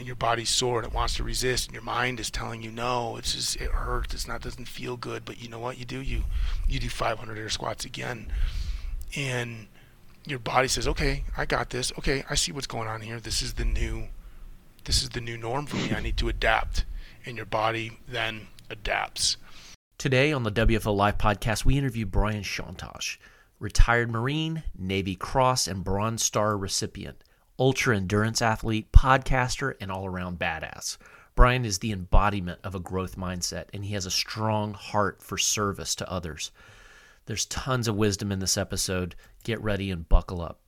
your body's sore and it wants to resist, and your mind is telling you no, it's just, it hurts, doesn't feel good. But you know what you do? You do 500 air squats again, and your body says, okay, I got this. Okay, I see what's going on here. This is the new norm for me. I need to adapt, and your body then adapts. Today on the WFO Live podcast, we interview Brian Chontosh, retired Marine, Navy Cross and Bronze Star recipient, ultra endurance athlete, podcaster, and all-around badass. Brian is the embodiment of a growth mindset, and he has a strong heart for service to others. There's tons of wisdom in this episode. Get ready and buckle up.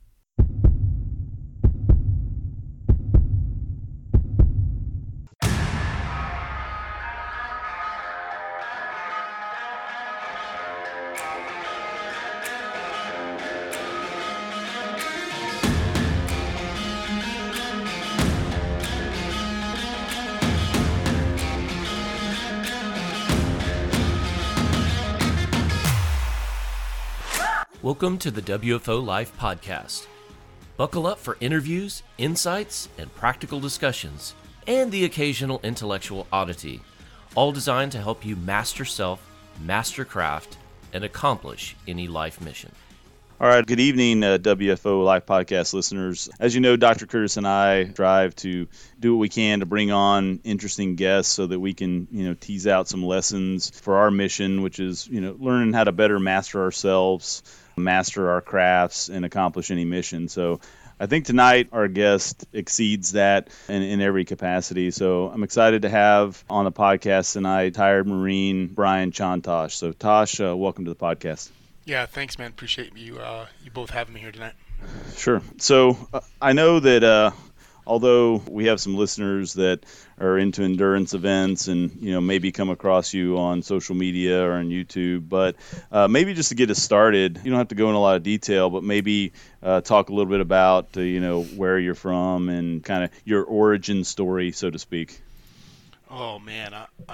Welcome to the WFO Live podcast. Buckle up for interviews, insights, and practical discussions, and the occasional intellectual oddity, all designed to help you master self, master craft, and accomplish any life mission. All right, good evening, WFO Live podcast listeners. As you know, Dr. Curtis and I strive to do what we can to bring on interesting guests so that we can, tease out some lessons for our mission, which is, learning how to better master ourselves, master our crafts, and accomplish any mission. So I think tonight our guest exceeds that in every capacity. So I'm excited to have on the podcast tonight retired Marine Brian Chontosh. So Tosh, welcome to the podcast. Yeah, thanks, man. Appreciate you both having me here tonight. Sure. So I know that although we have some listeners that are into endurance events and, maybe come across you on social media or on YouTube, but maybe just to get us started, you don't have to go in a lot of detail, but maybe talk a little bit about, where you're from and kind of your origin story, so to speak. Oh, man.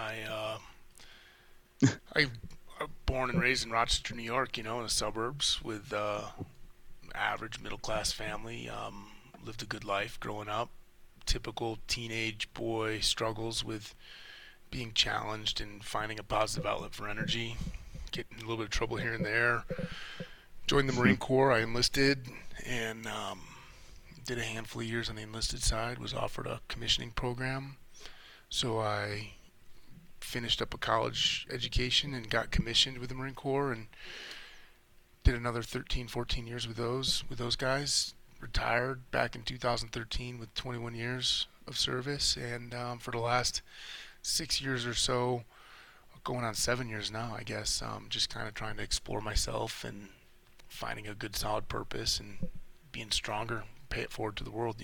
I born and raised in Rochester, New York, in the suburbs with average middle-class family. Lived a good life growing up. Typical teenage boy struggles with being challenged and finding a positive outlet for energy. Getting in a little bit of trouble here and there. Joined the Marine Corps. I enlisted and did a handful of years on the enlisted side. Was offered a commissioning program. So I finished up a college education and got commissioned with the Marine Corps and did another 13, 14 years with those guys. Retired back in 2013 with 21 years of service, and for the last 6 years or so, going on 7 years now, I guess, just kind of trying to explore myself and finding a good solid purpose and being stronger, pay it forward to the world,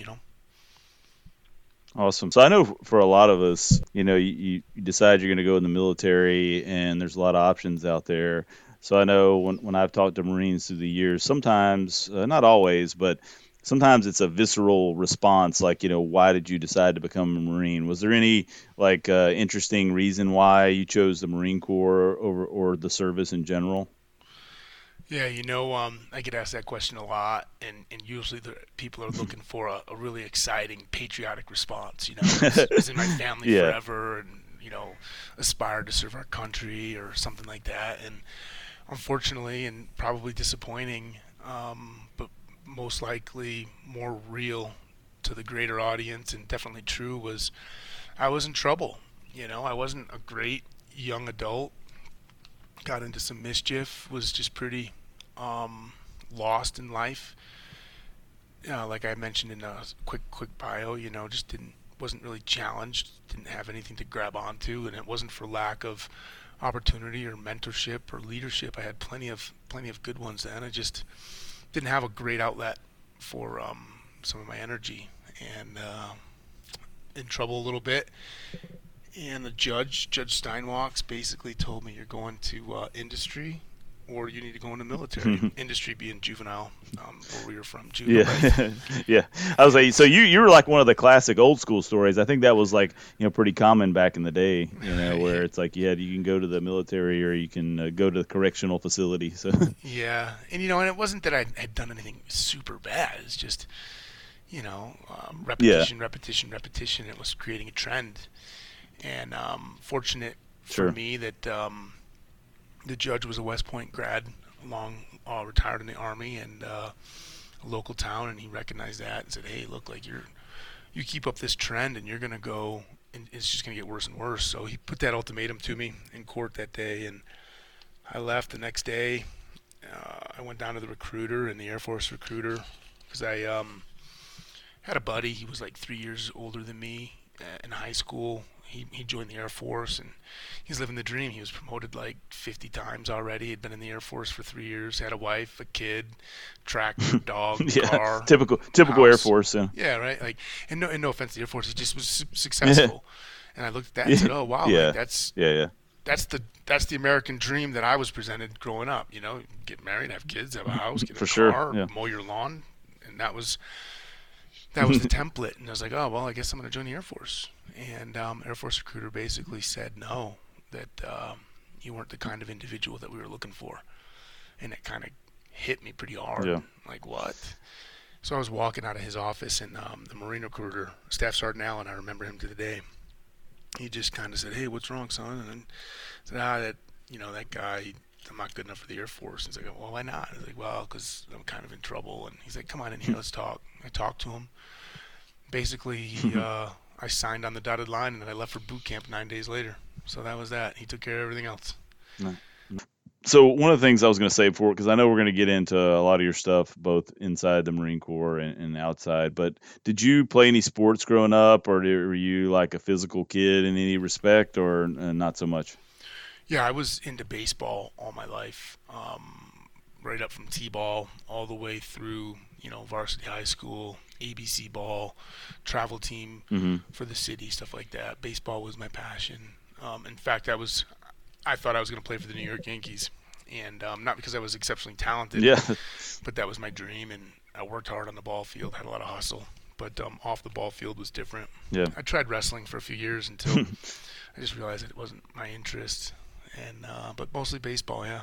Awesome. So I know for a lot of us, you decide you're going to go in the military, and there's a lot of options out there. So I know when I've talked to Marines through the years, sometimes, not always, but sometimes it's a visceral response, like, why did you decide to become a Marine? Was there any interesting reason why you chose the Marine Corps or the service in general? Yeah, I get asked that question a lot, and usually the people are looking for a really exciting, patriotic response. Is in my family forever, and aspired to serve our country or something like that. And unfortunately, and probably disappointing, but most likely more real to the greater audience and definitely true, was I was in trouble. I wasn't a great young adult. Got into some mischief, was just pretty lost in life. Like I mentioned in a quick bio, just wasn't really challenged, didn't have anything to grab onto, and it wasn't for lack of opportunity or mentorship or leadership. I had plenty of good ones then. I just didn't have a great outlet for some of my energy, and in trouble a little bit. And the Judge Steinwalks, basically told me, you're going to industry or you need to go into military. Industry being juvenile, where we were from. Juvenile. Yeah. I was like, so you were like one of the classic old school stories. I think that was pretty common back in the day, where it's like, you can go to the military or you can go to the correctional facility. So yeah. And, and it wasn't that I had done anything super bad. It's just, repetition. It was creating a trend. And fortunate for me that the judge was a West Point grad, retired in the Army, and a local town, and he recognized that and said, hey, look, like you keep up this trend and you're going to go, and it's just going to get worse and worse. So he put that ultimatum to me in court that day, and I left the next day. I went down to the recruiter, and the Air Force recruiter, because I had a buddy. He was like 3 years older than me in high school. He joined the Air Force, and he's living the dream. He was promoted like 50 times already. He'd been in the Air Force for 3 years, had a wife, a kid, tractor, dog, car. Typical house. Air Force. Yeah, right. Like, and no offense to the Air Force, he just was successful. And I looked at that and said, oh wow, like, that's the American dream that I was presented growing up. Get married, have kids, have a house, get a car, mow your lawn, and that was the template. And I was like, oh well, I guess I'm going to join the Air Force. And Air Force recruiter basically said no, that you weren't the kind of individual that we were looking for. And it kind of hit me pretty hard. Yeah. Like, what? So I was walking out of his office, and the Marine recruiter, Staff Sergeant Allen, I remember him to the day, he just kind of said, hey, what's wrong, son? And then said, that guy, I'm not good enough for the Air Force. And he's like, well, why not? I was like, well, because I'm kind of in trouble. And he's like, come on in here, let's talk. I talked to him. Basically, I signed on the dotted line, and then I left for boot camp 9 days later. So that was that. He took care of everything else. So one of the things I was going to say before, because I know we're going to get into a lot of your stuff, both inside the Marine Corps and outside, but did you play any sports growing up, or were you like a physical kid in any respect, or not so much? Yeah, I was into baseball all my life, right up from T-ball all the way through, varsity high school, ABC ball, travel team for the city, stuff like that. Baseball was my passion. In fact, I thought I was going to play for the New York Yankees, and not because I was exceptionally talented, but that was my dream, and I worked hard on the ball field, had a lot of hustle, but off the ball field was different. Yeah. I tried wrestling for a few years until I just realized that it wasn't my interest, and but mostly baseball, yeah.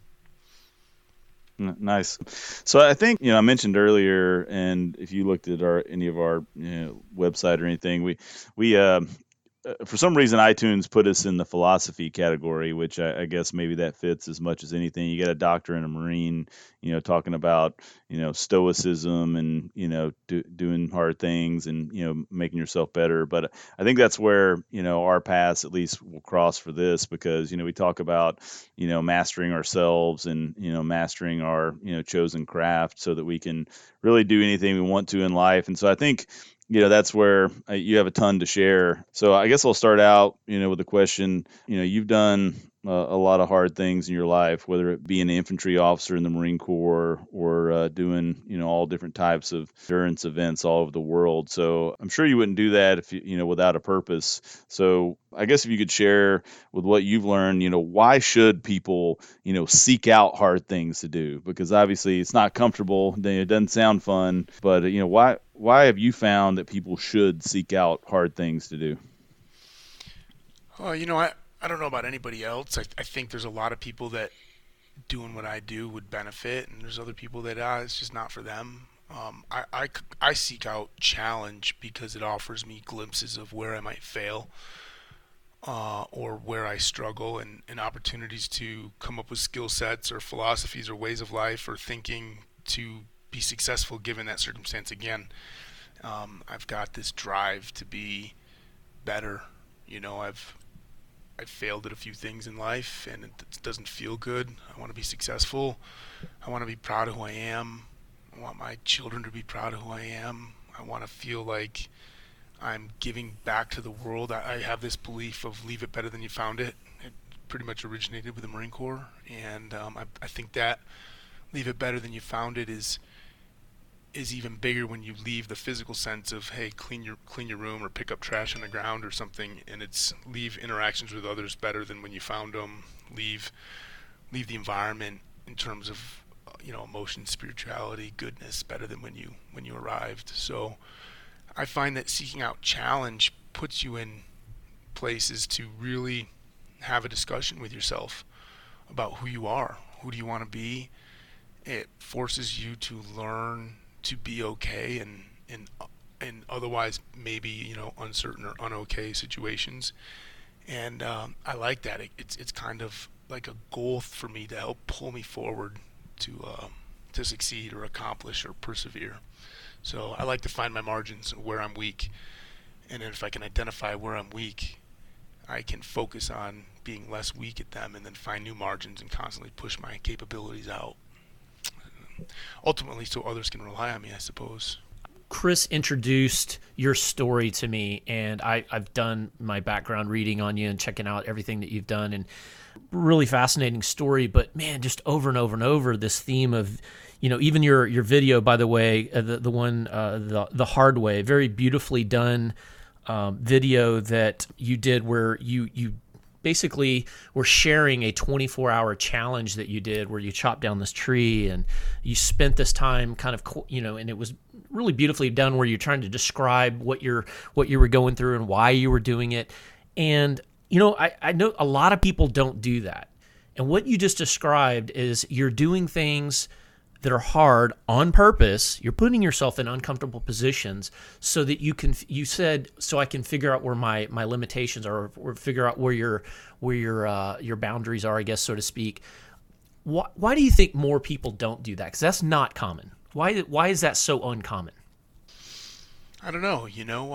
Nice. So I think, I mentioned earlier, and if you looked at any of our website or anything, we for some reason iTunes put us in the philosophy category, which I guess maybe that fits as much as anything. You got a doctor and a Marine, talking about, stoicism and, doing hard things and, making yourself better. But I think that's where, our paths at least will cross for this, because, we talk about, mastering ourselves and, mastering our, chosen craft so that we can really do anything we want to in life. And so I think, that's where you have a ton to share. So I guess I'll start out, with the question, you've done a lot of hard things in your life, whether it be an infantry officer in the Marine Corps or doing, all different types of endurance events all over the world. So I'm sure you wouldn't do that if without a purpose. So I guess if you could share with what you've learned, why should people, seek out hard things to do? Because obviously it's not comfortable. It doesn't sound fun, but why have you found that people should seek out hard things to do? I don't know about anybody else. I think there's a lot of people that doing what I do would benefit, and there's other people that it's just not for them. I seek out challenge because it offers me glimpses of where I might fail or where I struggle, and opportunities to come up with skill sets or philosophies or ways of life or thinking to be successful given that circumstance again. I've got this drive to be better. I've failed at a few things in life, and it doesn't feel good. I want to be successful. I want to be proud of who I am. I want my children to be proud of who I am. I want to feel like I'm giving back to the world. I have this belief of leave it better than you found it. It pretty much originated with the Marine Corps, and I think that leave it better than you found it is even bigger when you leave the physical sense of, hey, clean your room or pick up trash on the ground or something, and it's leave interactions with others better than when you found them. Leave the environment in terms of emotion, spirituality, goodness better than when you arrived. So I find that seeking out challenge puts you in places to really have a discussion with yourself about who you are, who do you want to be. It forces you to learn to be okay and in otherwise maybe uncertain or unokay situations. And I like that. It's kind of like a goal for me to help pull me forward to succeed or accomplish or persevere. So I like to find my margins where I'm weak, and then if I can identify where I'm weak, I can focus on being less weak at them, and then find new margins and constantly push my capabilities out. Ultimately, so others can rely on me, I suppose. Chris introduced your story to me, and I've done my background reading on you and checking out everything that you've done, and really fascinating story. But man, just over and over and over, this theme of, even your video, by the way, the one, the hard way, very beautifully done video that you did, where you basically were sharing a 24-hour challenge that you did, where you chopped down this tree and you spent this time kind of, and it was really beautifully done, where you're trying to describe what you were going through and why you were doing it. And, I know a lot of people don't do that. And what you just described is you're doing things that are hard on purpose. You're putting yourself in uncomfortable positions so that you said, so I can figure out where my limitations are, or figure out where your boundaries are, I guess, so to speak. Why do you think more people don't do that? Because that's not common. Why is that so uncommon? I don't know.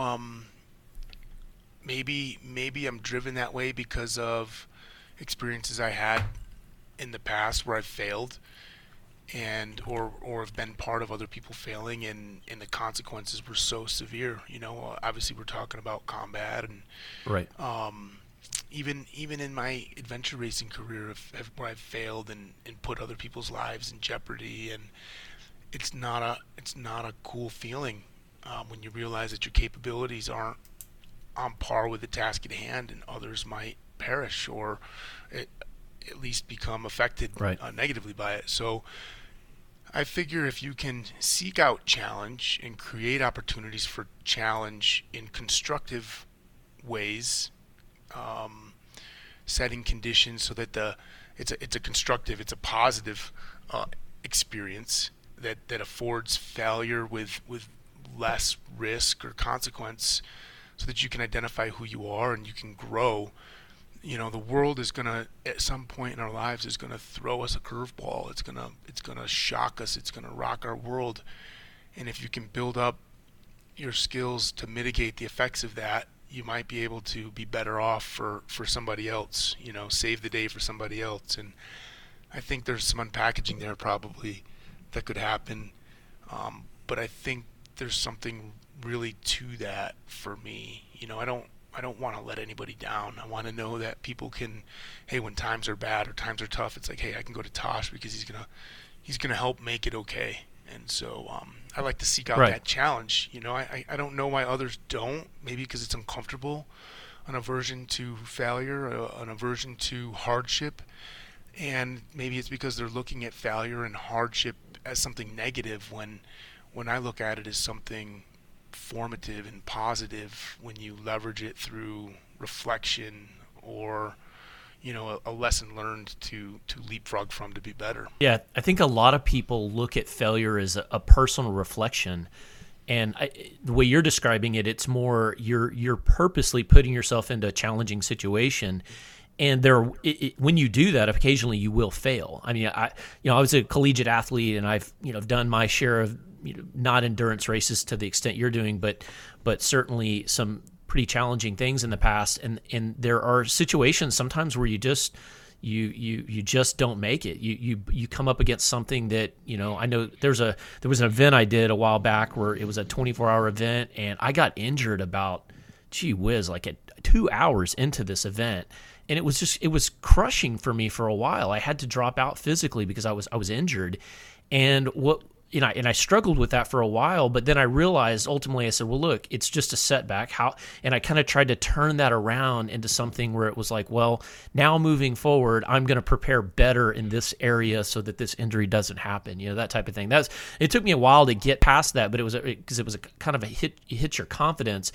Maybe I'm driven that way because of experiences I had in the past where I've failed, and or have been part of other people failing, and the consequences were so severe. Obviously we're talking about combat, and right. Even in my adventure racing career, where I've failed and put other people's lives in jeopardy, and it's not a cool feeling when you realize that your capabilities aren't on par with the task at hand, and others might perish or at least become affected negatively by it. So I figure if you can seek out challenge and create opportunities for challenge in constructive ways, setting conditions so that it's a positive experience that affords failure with less risk or consequence, so that you can identify who you are and you can grow. The world is gonna, at some point in our lives, is gonna throw us a curveball. It's gonna shock us. It's gonna rock our world. And if you can build up your skills to mitigate the effects of that, you might be able to be better off for somebody else. Save the day for somebody else. And I think there's some unpackaging there probably that could happen. But I think there's something really to that for me. I don't want to let anybody down. I want to know that people can, hey, when times are bad or times are tough, it's like, hey, I can go to Tosh because he's gonna help make it okay. And so I like to seek out that challenge. I don't know why others don't. Maybe because it's uncomfortable, an aversion to failure, an aversion to hardship, and maybe it's because they're looking at failure and hardship as something negative, when I look at it as something formative and positive when you leverage it through reflection or a lesson learned to leapfrog from to be better. Yeah, I think a lot of people look at failure as a personal reflection, and the way you're describing it, it's more you're purposely putting yourself into a challenging situation. And when you do that, occasionally you will fail. I mean, I was a collegiate athlete, and I've done my share of not endurance races to the extent you're doing, but certainly some pretty challenging things in the past. And there are situations sometimes where you just don't make it. You come up against something that, I know there was an event I did a while back where it was a 24-hour event, and I got injured about, gee whiz, like at 2 hours into this event. And it was crushing for me for a while. I had to drop out physically because I was injured. And I struggled with that for a while, but then I realized ultimately, I said, well, look, it's just a setback. And I kind of tried to turn that around into something where it was like, well, now moving forward, I'm going to prepare better in this area so that this injury doesn't happen. That type of thing. It took me a while to get past that, but it was because it was a kind of a hit your confidence.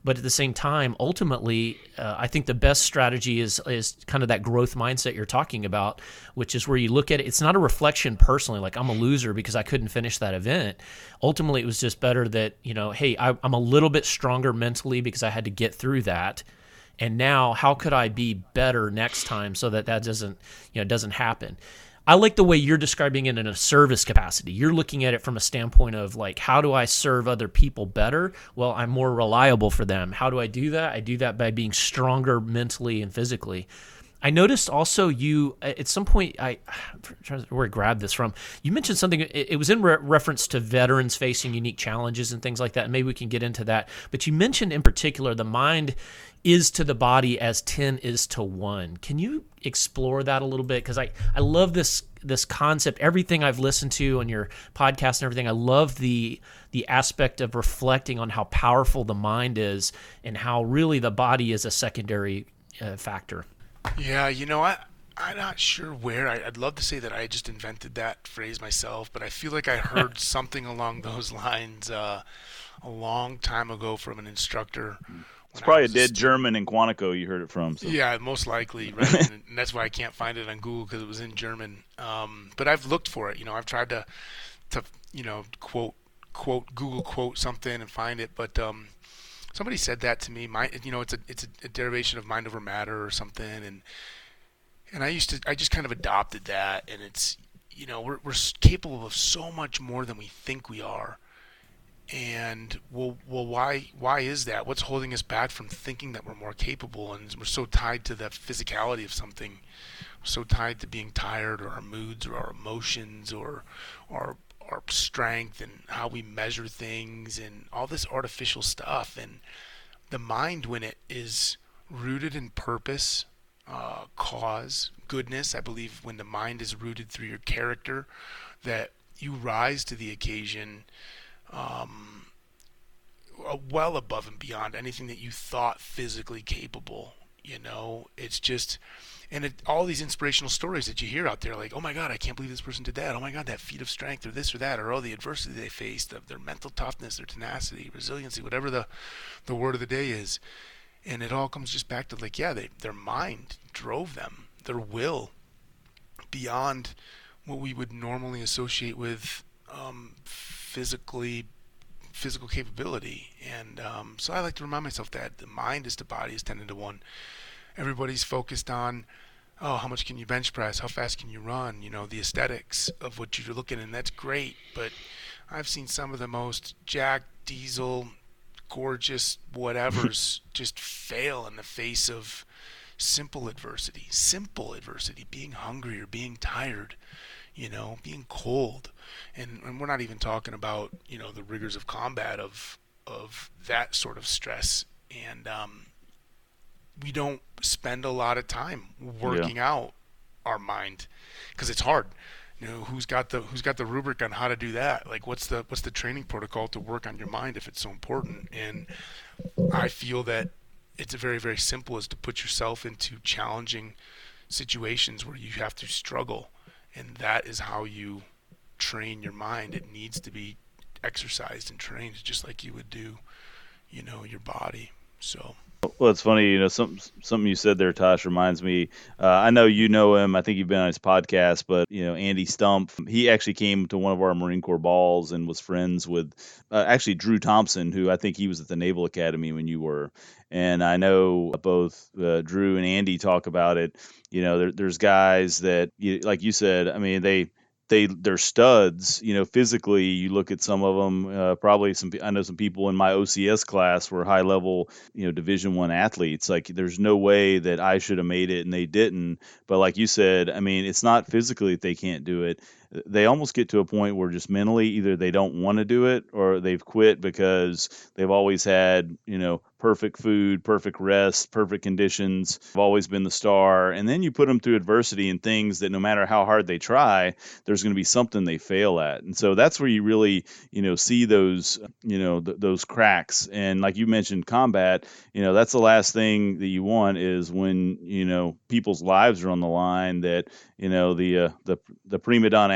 But at the same time, ultimately, I think the best strategy is kind of that growth mindset you're talking about, which is where you look at it. It's not a reflection personally, like I'm a loser because I couldn't finish that event. Ultimately, it was just better that, hey, I'm a little bit stronger mentally because I had to get through that. And now how could I be better next time so that doesn't happen? I like the way you're describing it in a service capacity. You're looking at it from a standpoint of like, how do I serve other people better? Well, I'm more reliable for them. How do I do that? I do that by being stronger mentally and physically. I noticed also you, at some point, I'm trying to where I grabbed this from. You mentioned something, it was in reference to veterans facing unique challenges and things like that, and maybe we can get into that. But you mentioned in particular the mind is to the body as 10 is to 1. Can you explore that a little bit? Because I love this concept. Everything I've listened to on your podcast and everything, I love the aspect of reflecting on how powerful the mind is and how really the body is a secondary factor. Yeah, I'm not sure where. I'd love to say that I just invented that phrase myself, but I feel like I heard something along those lines a long time ago from an instructor. It's probably a dead German in Quantico you heard it from. So. Yeah, most likely, right? And that's why I can't find it on Google because it was in German. But I've looked for it. I've tried to quote Google quote something and find it, but somebody said that to me. It's a derivation of mind over matter or something, and I just kind of adopted that, and it's we're capable of so much more than we think we are. And why is that? What's holding us back from thinking that we're more capable? And we're so tied to the physicality of something. We're so tied to being tired, or our moods, or our emotions, or our strength, and how we measure things, and all this artificial stuff. And the mind, when it is rooted in purpose, cause, goodness, I believe when the mind is rooted through your character, that you rise to the occasion well above and beyond anything that you thought physically capable. It's just, and all these inspirational stories that you hear out there, like, oh my God, I can't believe this person did that. Oh my God, that feat of strength, or this or that, or the adversity they faced, their mental toughness, their tenacity, resiliency, whatever the word of the day is. And it all comes just back to like, yeah, their mind drove them, their will beyond what we would normally associate with physical capability. And so I like to remind myself that the mind is to body is 10 to 1. Everybody's focused on, how much can you bench press, how fast can you run, the aesthetics of what you're looking at, and that's great. But I've seen some of the most jack diesel, gorgeous whatevers just fail in the face of simple adversity, being hungry or being tired, being cold. And we're not even talking about, the rigors of combat of that sort of stress. And we don't spend a lot of time working out our mind because it's hard. Who's got the rubric on how to do that? Like, what's the training protocol to work on your mind if it's so important? And I feel that it's very, very simple, is to put yourself into challenging situations where you have to struggle. And that is how you train your mind. It needs to be exercised and trained just like you would do, your body. So. Well, it's funny, something you said there, Tosh, reminds me. I know you know him. I think you've been on his podcast, but Andy Stump. He actually came to one of our Marine Corps balls and was friends with actually Drew Thompson, who I think he was at the Naval Academy when you were. And I know both Drew and Andy talk about it. There's guys that, like you said, I mean, they're studs, physically. You look at some of them, probably I know some people in my OCS class were high level, Division I athletes. Like, there's no way that I should have made it and they didn't. But like you said, I mean, it's not physically that they can't do it. They almost get to a point where just mentally either they don't want to do it or they've quit because they've always had, perfect food, perfect rest, perfect conditions. Have always been the star. And then you put them through adversity and things that no matter how hard they try, there's going to be something they fail at. And so that's where you really, see those, those cracks. And like you mentioned, combat, that's the last thing that you want is when, people's lives are on the line, that, the prima donna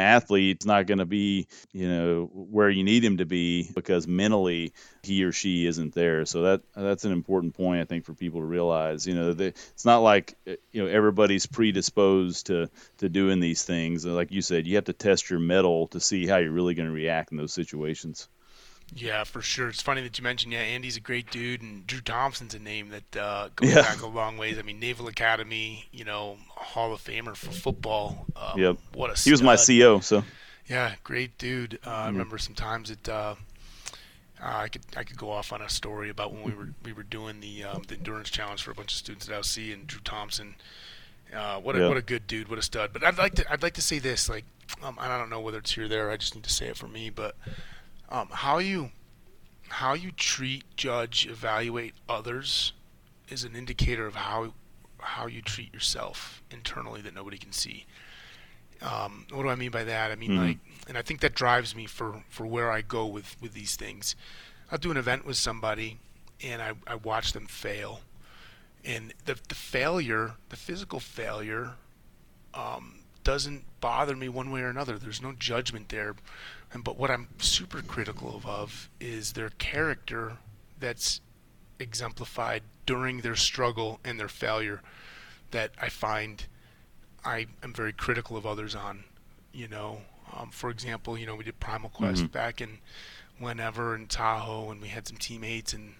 athlete's not going to be, where you need him to be because mentally he or she isn't there. So that's an important point, I think, for people to realize. It's not like everybody's predisposed to doing these things. Like you said, you have to test your mettle to see how you're really going to react in those situations. Yeah, for sure. It's funny that you mentioned, Andy's a great dude, and Drew Thompson's a name that goes back a long ways. I mean, Naval Academy, Hall of Famer for football. Yep. What a stud. He was my CO, so. Yeah, great dude. I remember sometimes that I could go off on a story about when we were doing the endurance challenge for a bunch of students at LC, and Drew Thompson. What a good dude, what a stud. But I'd like to say this, like, I don't know whether it's here or there. I just need to say it for me, but. How you treat, judge, evaluate others is an indicator of how you treat yourself internally that nobody can see. What do I mean by that? I mean, and I think that drives me for where I go with these things. I'll do an event with somebody, and I watch them fail, and the failure, the physical failure, doesn't bother me one way or another. There's no judgment there. But what I'm super critical of is their character that's exemplified during their struggle and their failure that I find I am very critical of others on. For example, we did Primal Quest back in whenever in Tahoe, and we had some teammates, and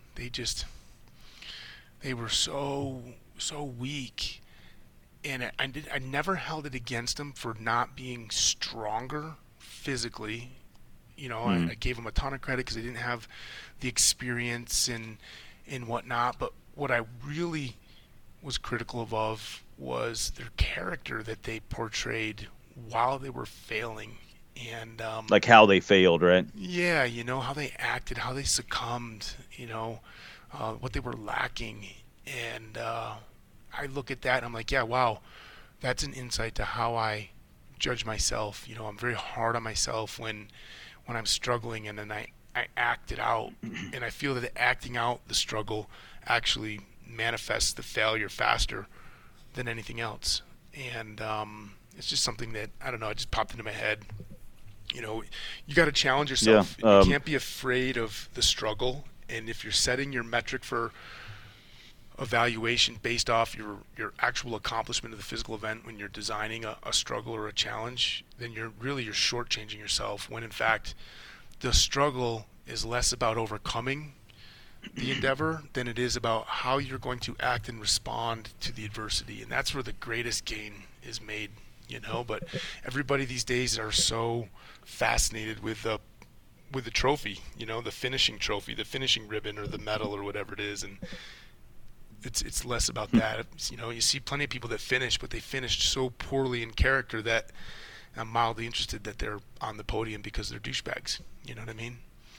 they were so weak. And I never held it against them for not being stronger physically. I gave them a ton of credit because they didn't have the experience and whatnot. But what I really was critical of was their character that they portrayed while they were failing. And like how they failed, right? Yeah, how they acted, how they succumbed, what they were lacking. And I look at that and I'm like, yeah, wow, that's an insight to how I judge myself. I'm very hard on myself when I'm struggling, and then I act it out, and I feel that acting out the struggle actually manifests the failure faster than anything else. And it's just something that, I don't know, it just popped into my head. You got to challenge yourself. You can't be afraid of the struggle, and if you're setting your metric for evaluation based off your actual accomplishment of the physical event when you're designing a struggle or a challenge, then you're shortchanging yourself, when in fact the struggle is less about overcoming the endeavor than it is about how you're going to act and respond to the adversity. And that's where the greatest gain is made, but everybody these days are so fascinated with the trophy, the finishing trophy, the finishing ribbon or the medal or whatever it is. And it's less about that. You see plenty of people that finish, but they finished so poorly in character that I'm mildly interested that they're on the podium because they're douchebags. You know what I mean?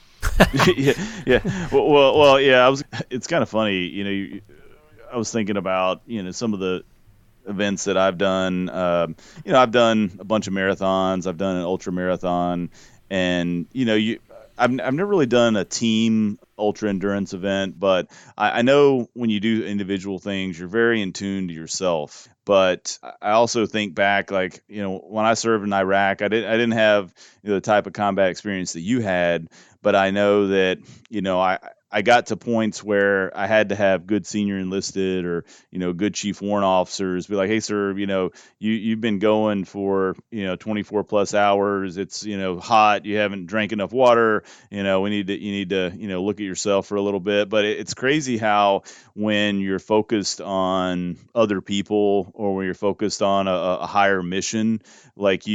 yeah. Well, yeah. It's kind of funny. I was thinking about some of the events that I've done. I've done a bunch of marathons. I've done an ultra marathon, and I've never really done a team ultra endurance event, but I know when you do individual things, you're very in tune to yourself. But I also think back, like, when I served in Iraq, I didn't have the type of combat experience that you had, but I know that, I got to points where I had to have good senior enlisted or, good chief warrant officers be like, hey, sir, you've been going for, 24 plus hours. It's, hot. You haven't drank enough water. You need to, look at yourself for a little bit. But it's crazy how when you're focused on other people or when you're focused on a higher mission, like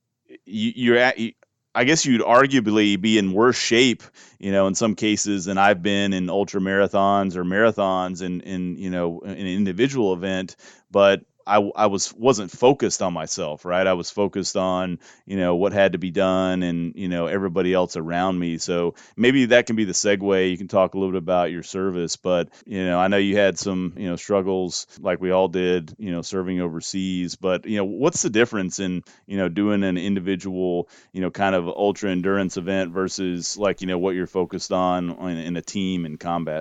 I guess you'd arguably be in worse shape, in some cases than I've been in ultra marathons or marathons in an individual event. But I wasn't focused on myself, right? I was focused on, what had to be done and, everybody else around me. So maybe that can be the segue. You can talk a little bit about your service, but, I know you had some, struggles like we all did, serving overseas, but, what's the difference in, doing an individual, kind of ultra endurance event versus like, what you're focused on in a team in combat?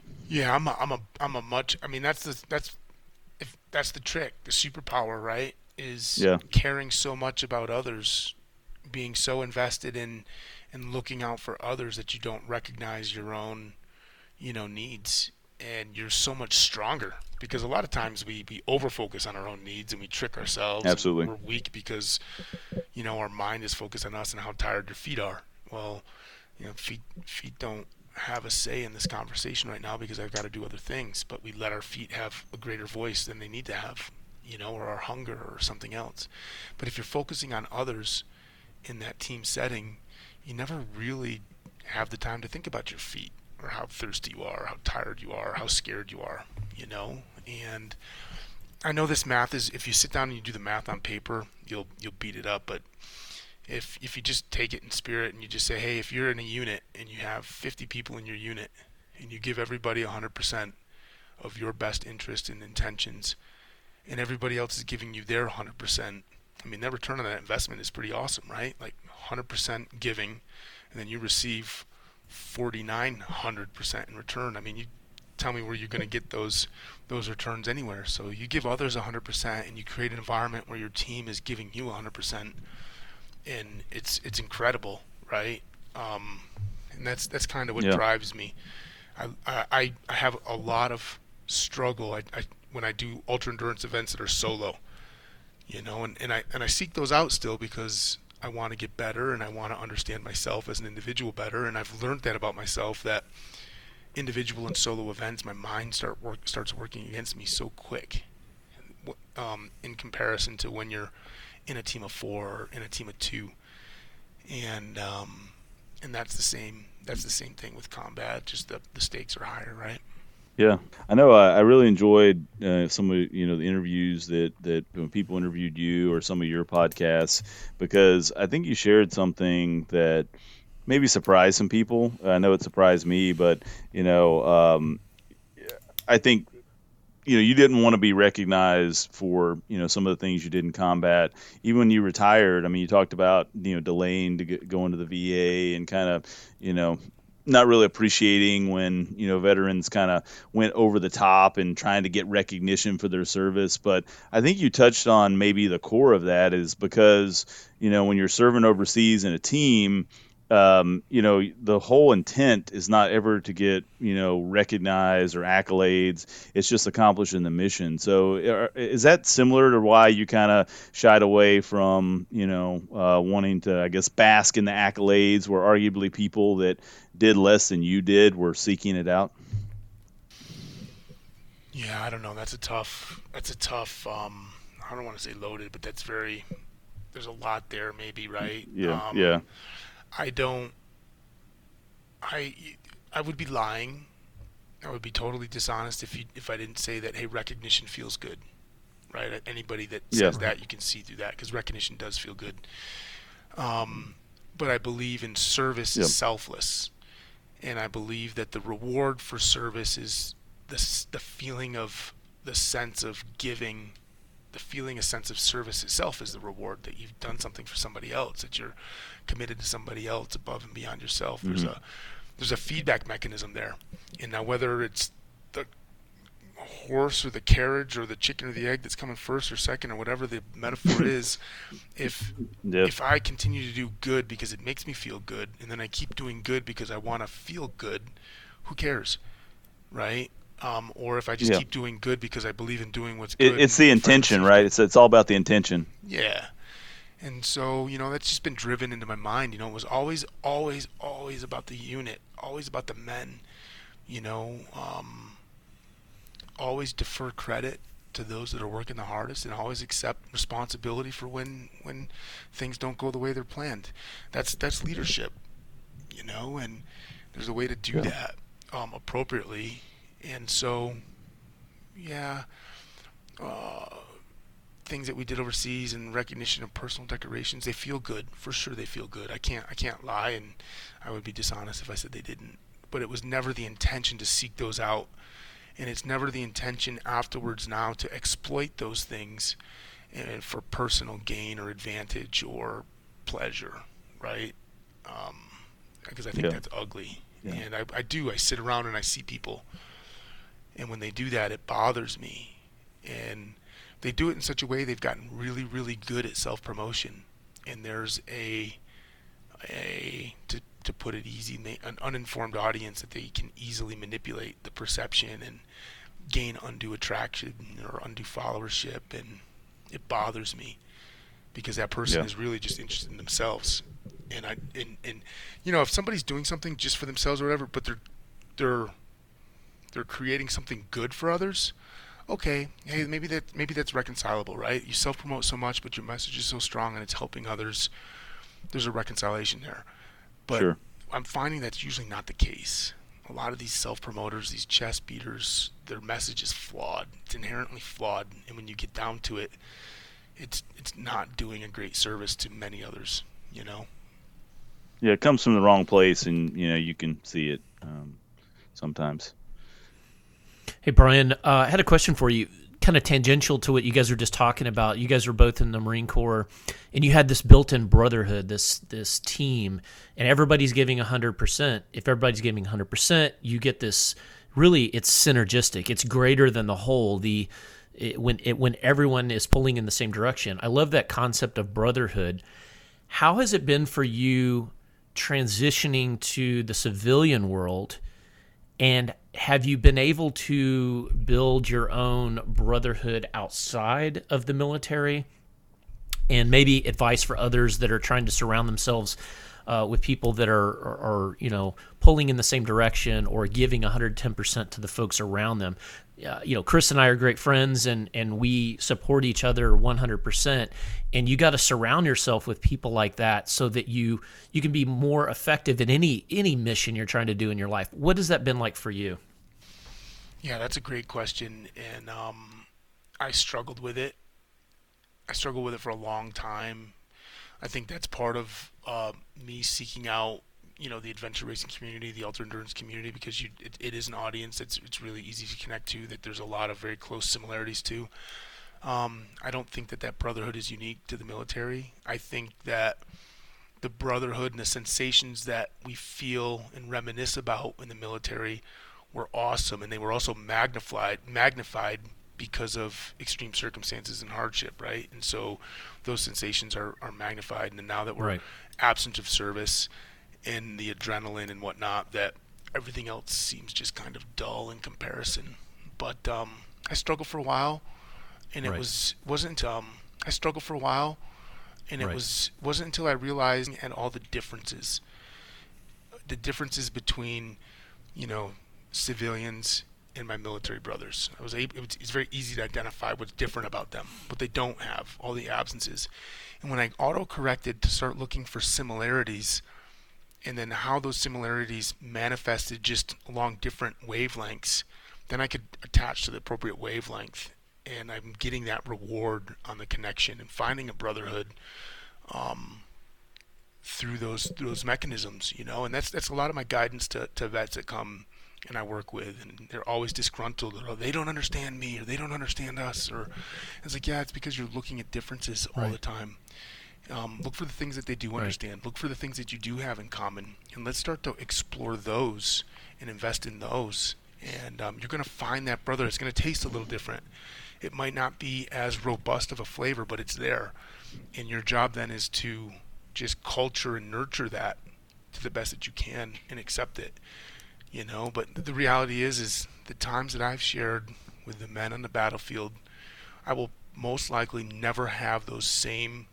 Yeah, I'm a much, I mean, that's the trick, the superpower, right? is caring so much about others, being so invested in looking out for others that you don't recognize your own, needs. And you're so much stronger, because a lot of times we over-focus on our own needs and we trick ourselves. Absolutely. And we're weak because, our mind is focused on us and how tired your feet are. Well, feet don't have a say in this conversation right now because I've got to do other things, but we let our feet have a greater voice than they need to have, or our hunger or something else. But if you're focusing on others in that team setting, you never really have the time to think about your feet, or how thirsty you are, how tired you are, how scared you are, And I know this math is, if you sit down and you do the math on paper, you'll beat it up. But if you just take it in spirit and you just say, hey, if you're in a unit and you have 50 people in your unit and you give everybody 100% of your best interest and intentions, and everybody else is giving you their 100%, I mean, their return on that investment is pretty awesome, right? Like 100% giving, and then you receive 4,900% in return. I mean, you tell me where you're going to get those returns anywhere. So you give others 100%, and you create an environment where your team is giving you 100%, and it's incredible, right? And that's kind of what drives me. I have a lot of struggle. I when I do ultra endurance events that are solo, and I seek those out still because I want to get better and I want to understand myself as an individual better. And I've learned that about myself, that individual and solo events, my mind starts working against me so quick, in comparison to when you're in a team of 4 or in a team of 2. And that's the same thing with combat. Just the stakes are higher, right? Yeah, I know. I really enjoyed some of the interviews that when people interviewed you, or some of your podcasts, because I think you shared something that maybe surprised some people. I know it surprised me, but I think you didn't want to be recognized for some of the things you did in combat. Even when you retired, I mean, you talked about delaying to go into the VA and kind of not really appreciating when veterans kind of went over the top and trying to get recognition for their service. But I think you touched on maybe the core of that is because when you're serving overseas in a team, the whole intent is not ever to get recognized or accolades. It's just accomplishing the mission. So is that similar to why you kind of shied away from wanting to, I guess, bask in the accolades, where arguably people that did less than you did were seeking it out? Yeah, I don't know. That's a tough. I don't want to say loaded, but there's a lot there, maybe, right? Yeah. I would be lying. I would be totally dishonest if I didn't say that, hey, recognition feels good, right? Anybody that says that, you can see through that, because recognition does feel good. But I believe in service is selfless, and I believe that the reward for service is the feeling of the sense of giving. A sense of service itself is the reward, that you've done something for somebody else, that you're committed to somebody else above and beyond yourself. Mm-hmm. There's a feedback mechanism there. And now, whether it's the horse or the carriage or the chicken or the egg that's coming first or second, or whatever the metaphor is, if I continue to do good because it makes me feel good, and then I keep doing good because I want to feel good, who cares, right? Or if I just keep doing good because I believe in doing what's good. It's the intention, right? It's all about the intention. Yeah. And so, that's just been driven into my mind. It was always about the unit, always about the men, always defer credit to those that are working the hardest, and always accept responsibility for when things don't go the way they're planned. That's leadership, and there's a way to do that appropriately. And so, things that we did overseas and recognition of personal decorations, they feel good. For sure they feel good. I can't lie, and I would be dishonest if I said they didn't. But it was never the intention to seek those out, and it's never the intention afterwards now to exploit those things for personal gain or advantage or pleasure, right? Because I think that's ugly. Yeah. And I sit around and I see people, and when they do that, it bothers me. And they do it in such a way they've gotten really, really good at self-promotion. And there's to put it easy, an uninformed audience that they can easily manipulate the perception and gain undue attraction or undue followership. And it bothers me because that person is really just interested in themselves. And if somebody's doing something just for themselves or whatever, but they're creating something good for others, okay, hey, maybe that's reconcilable, right? You self-promote so much, but your message is so strong and it's helping others. There's a reconciliation there. But I'm finding that's usually not the case. A lot of these self-promoters, these chest beaters, their message is flawed. It's inherently flawed, and when you get down to it, it's not doing a great service to many others, Yeah, it comes from the wrong place, and you can see it sometimes. Hey, Brian, I had a question for you, kind of tangential to what you guys were just talking about. You guys were both in the Marine Corps, and you had this built-in brotherhood, this team, and everybody's giving 100%. If everybody's giving 100%, you get this. Really, it's synergistic. It's greater than the whole. When everyone is pulling in the same direction. I love that concept of brotherhood. How has it been for you transitioning to the civilian world? And have you been able to build your own brotherhood outside of the military? And maybe advice for others that are trying to surround themselves with people that are pulling in the same direction or giving 110% to the folks around them. Chris and I are great friends, and we support each other 100%. And you got to surround yourself with people like that so that you can be more effective in any mission you're trying to do in your life. What has that been like for you? Yeah, that's a great question, and I struggled with it. I struggled with it for a long time. I think that's part of me seeking out, the adventure racing community, the ultra endurance community, because it is an audience it's really easy to connect to, that there's a lot of very close similarities to. I don't think that brotherhood is unique to the military. I think that the brotherhood and the sensations that we feel and reminisce about in the military were awesome, and they were also magnified because of extreme circumstances and hardship, right? And so those sensations are magnified, and now that we're absent of service and the adrenaline and whatnot, that everything else seems just kind of dull in comparison. But I struggled for a while, and it wasn't until I realized and all the differences between civilians and my military brothers. It's very easy to identify what's different about them, what they don't have, all the absences. And when I auto-corrected to start looking for similarities, and then how those similarities manifested just along different wavelengths, then I could attach to the appropriate wavelength, and I'm getting that reward on the connection and finding a brotherhood through those mechanisms, and that's a lot of my guidance to vets that come and I work with, and they're always disgruntled, or they don't understand me, or they don't understand us, or it's like, it's because you're looking at differences all the time. Look for the things that they do understand. Look for the things that you do have in common, and let's start to explore those and invest in those. And you're going to find that brother. It's going to taste a little different. It might not be as robust of a flavor, but it's there. And your job then is to just culture and nurture that to the best that you can and accept it. But the reality is the times that I've shared with the men on the battlefield, I will most likely never have those same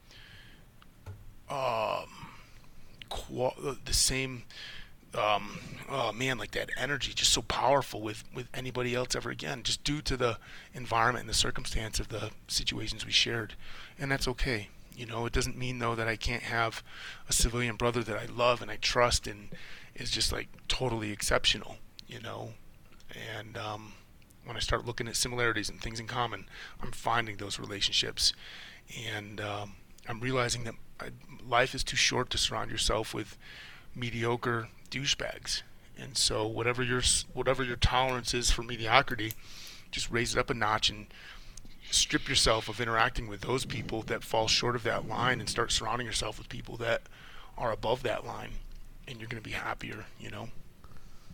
like that energy, just so powerful with anybody else ever again, just due to the environment and the circumstance of the situations we shared. And that's okay. It doesn't mean though that I can't have a civilian brother that I love and I trust and is just like totally exceptional, and when I start looking at similarities and things in common, I'm finding those relationships, and I'm realizing that life is too short to surround yourself with mediocre douchebags. And so whatever your tolerance is for mediocrity, just raise it up a notch and strip yourself of interacting with those people that fall short of that line, and start surrounding yourself with people that are above that line, and you're going to be happier.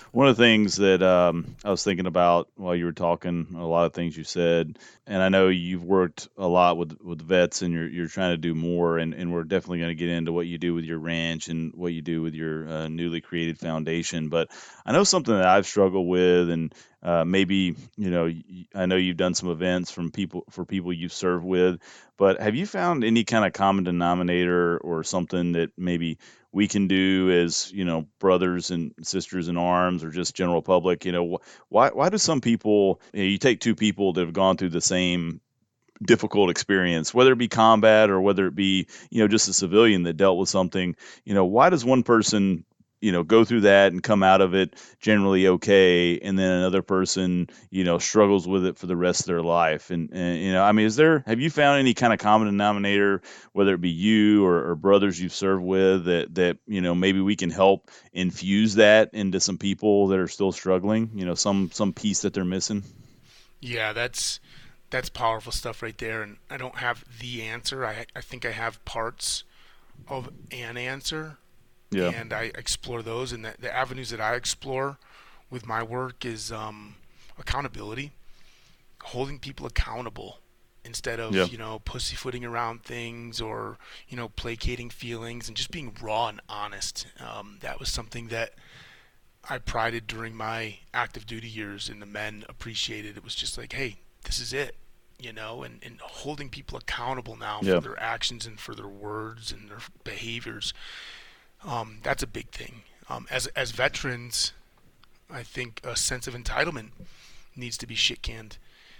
One of the things that I was thinking about while you were talking, a lot of things you said, and I know you've worked a lot with vets, and you're trying to do more, and we're definitely going to get into what you do with your ranch and what you do with your newly created foundation. But I know something that I've struggled with, and maybe I know you've done some events for people you've served with, but have you found any kind of common denominator or something that maybe we can do as brothers and sisters in arms, or just general public? Why do some people, you take two people that have gone through the same difficult experience, whether it be combat or whether it be just a civilian that dealt with something, why does one person go through that and come out of it generally okay, and then another person struggles with it for the rest of their life? And I mean, have you found any kind of common denominator, whether it be you or brothers you've served with, that maybe we can help infuse that into some people that are still struggling, some piece that they're missing? Yeah, that's powerful stuff right there, and I don't have the answer. I think I have parts of an answer. Yeah. And I explore those, and the avenues that I explore with my work is accountability, holding people accountable instead of pussyfooting around things, or placating feelings, and just being raw and honest. That was something that I prided during my active duty years, and the men appreciated. It was just like, hey, this is it. And holding people accountable now for their actions and for their words and their behaviors. That's a big thing. As veterans, I think a sense of entitlement needs to be shit-canned.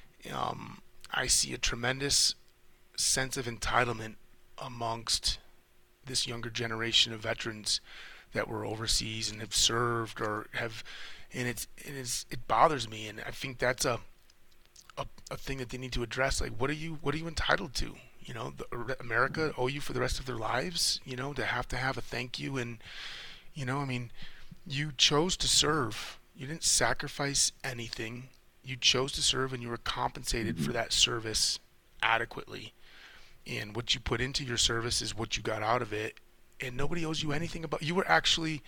I see a tremendous sense of entitlement amongst this younger generation of veterans that were overseas and have served or have, and it bothers me, and I think that's a thing that they need to address. Like, what are you entitled to? America owe you for the rest of their lives, to have a thank you. And, I mean, you chose to serve. You didn't sacrifice anything. You chose to serve, and you were compensated for that service adequately. And what you put into your service is what you got out of it. And nobody owes you anything you were actually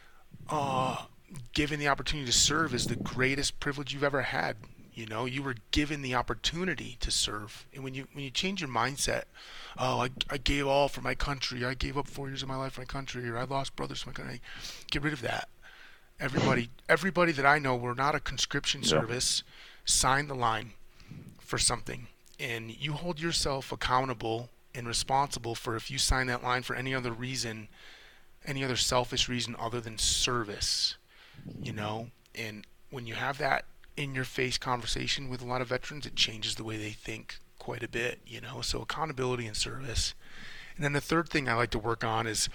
given the opportunity to serve is the greatest privilege you've ever had. You were given the opportunity to serve. And when you change your mindset, I gave all for my country, I gave up 4 years of my life for my country, or I lost brothers for my country, get rid of that. Everybody that I know, we're not a conscription service, sign the line for something. And you hold yourself accountable and responsible for if you sign that line for any other reason, any other selfish reason other than service, And when you have that in-your-face conversation with a lot of veterans, it changes the way they think quite a bit, So accountability and service. And then the third thing I like to work on is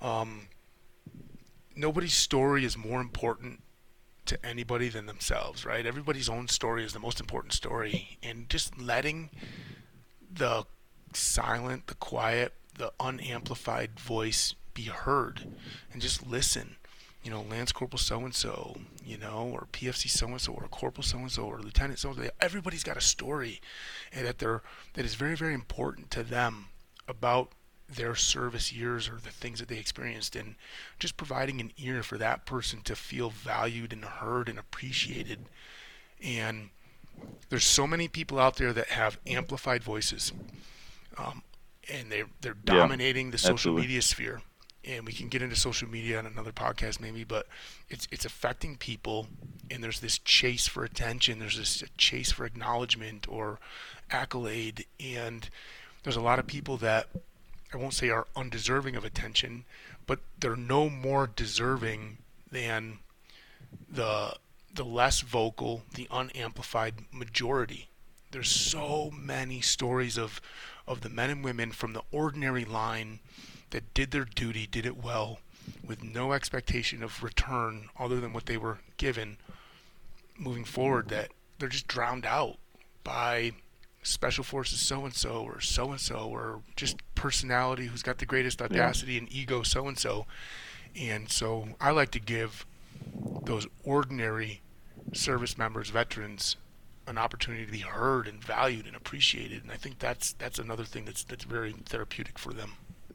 nobody's story is more important to anybody than themselves, right? Everybody's own story is the most important story, and just letting the silent, the quiet, the unamplified voice be heard, and just listen. Lance Corporal so-and-so, or PFC so-and-so, or Corporal so-and-so, or Lieutenant so-and-so. Everybody's got a story and that is very, very important to them about their service years or the things that they experienced, and just providing an ear for that person to feel valued and heard and appreciated. And there's so many people out there that have amplified voices, and they're dominating the social media sphere. And we can get into social media on another podcast maybe, but it's affecting people, and there's this chase for attention, there's this chase for acknowledgement or accolade, and there's a lot of people that I won't say are undeserving of attention, but they're no more deserving than the less vocal, the unamplified majority. There's so many stories of the men and women from the ordinary line that did their duty, did it well, with no expectation of return other than what they were given moving forward, that they're just drowned out by Special Forces so-and-so, or just personality who's got the greatest audacity and ego so-and-so. And so I like to give those ordinary service members, veterans, an opportunity to be heard and valued and appreciated. And I think that's another thing that's very therapeutic for them.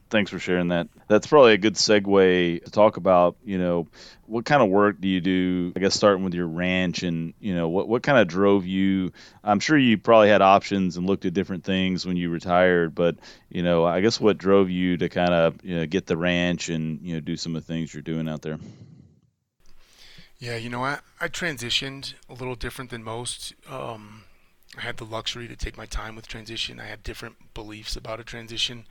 Thanks for sharing that. That's probably a good segue to talk about, what kind of work do you do, I guess, starting with your ranch, and, what kind of drove you? I'm sure you probably had options and looked at different things when you retired, but, I guess what drove you to kind of, get the ranch and, do some of the things you're doing out there? Yeah, I transitioned a little different than most. I had the luxury to take my time with transition. I had different beliefs about a transition.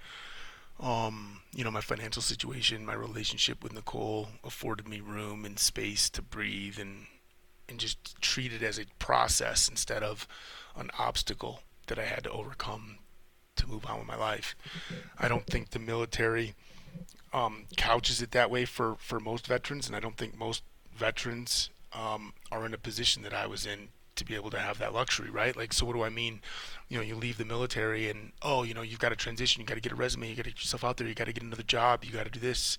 My financial situation, my relationship with Nicole afforded me room and space to breathe and just treat it as a process instead of an obstacle that I had to overcome to move on with my life. I don't think the military couches it that way for most veterans, and I don't think most veterans are in a position that I was in to be able to have that luxury, right? Like, so what do I mean? You leave the military and, you've got to transition, you got to get a resume, you got to get yourself out there, you got to get another job, you got to do this.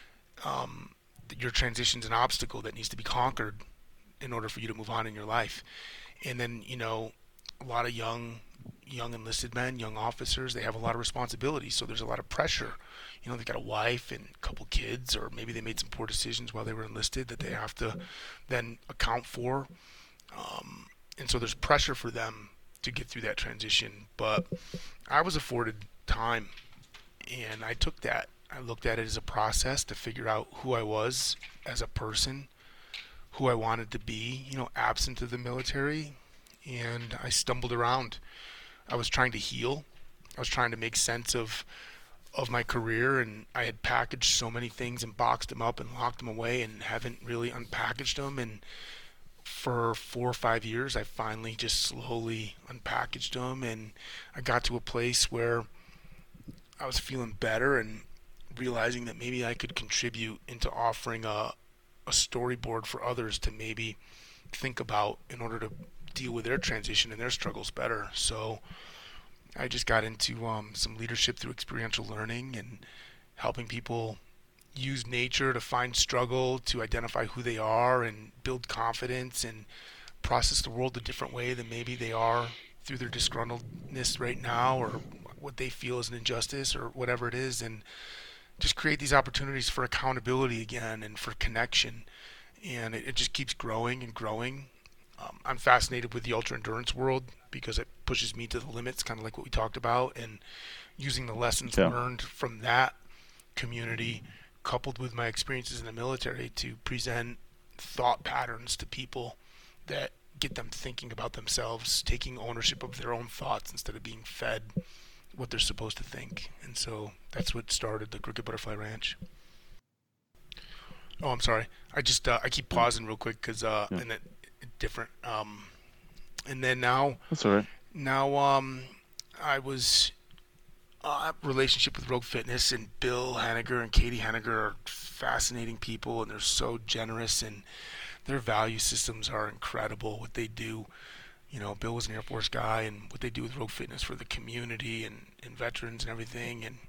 Your transition's an obstacle that needs to be conquered in order for you to move on in your life. And then, a lot of young enlisted men, young officers, they have a lot of responsibility, so there's a lot of pressure. They got a wife and a couple kids, or maybe they made some poor decisions while they were enlisted that they have to then account for. And so there's pressure for them to get through that transition. But I was afforded time, and I took that. I looked at it as a process to figure out who I was as a person, who I wanted to be, absent of the military. And I stumbled around. I was trying to heal. I was trying to make sense of my career, and I had packaged so many things and boxed them up and locked them away and haven't really unpackaged them. And for 4 or 5 years, I finally just slowly unpackaged them, and I got to a place where I was feeling better and realizing that maybe I could contribute into offering a storyboard for others to maybe think about in order to deal with their transition and their struggles better. So I just got into some leadership through experiential learning and helping people use nature to find struggle, to identify who they are and build confidence and process the world a different way than maybe they are through their disgruntledness right now, or what they feel is an injustice or whatever it is, and just create these opportunities for accountability again and for connection. And it just keeps growing and growing. I'm fascinated with the ultra endurance world because it pushes me to the limits, kind of like what we talked about, and using the lessons learned from that community coupled with my experiences in the military to present thought patterns to people that get them thinking about themselves, taking ownership of their own thoughts instead of being fed what they're supposed to think. And so that's what started the Crooked Butterfly Ranch. Oh, I'm sorry. I keep pausing real quick because and it different. And then now. That's all right. Now I was relationship with Rogue Fitness, and Bill Henniger and Katie Henniger are fascinating people, and they're so generous, and their value systems are incredible. What they do, Bill was an Air Force guy, and what they do with Rogue Fitness for the community and veterans and everything. And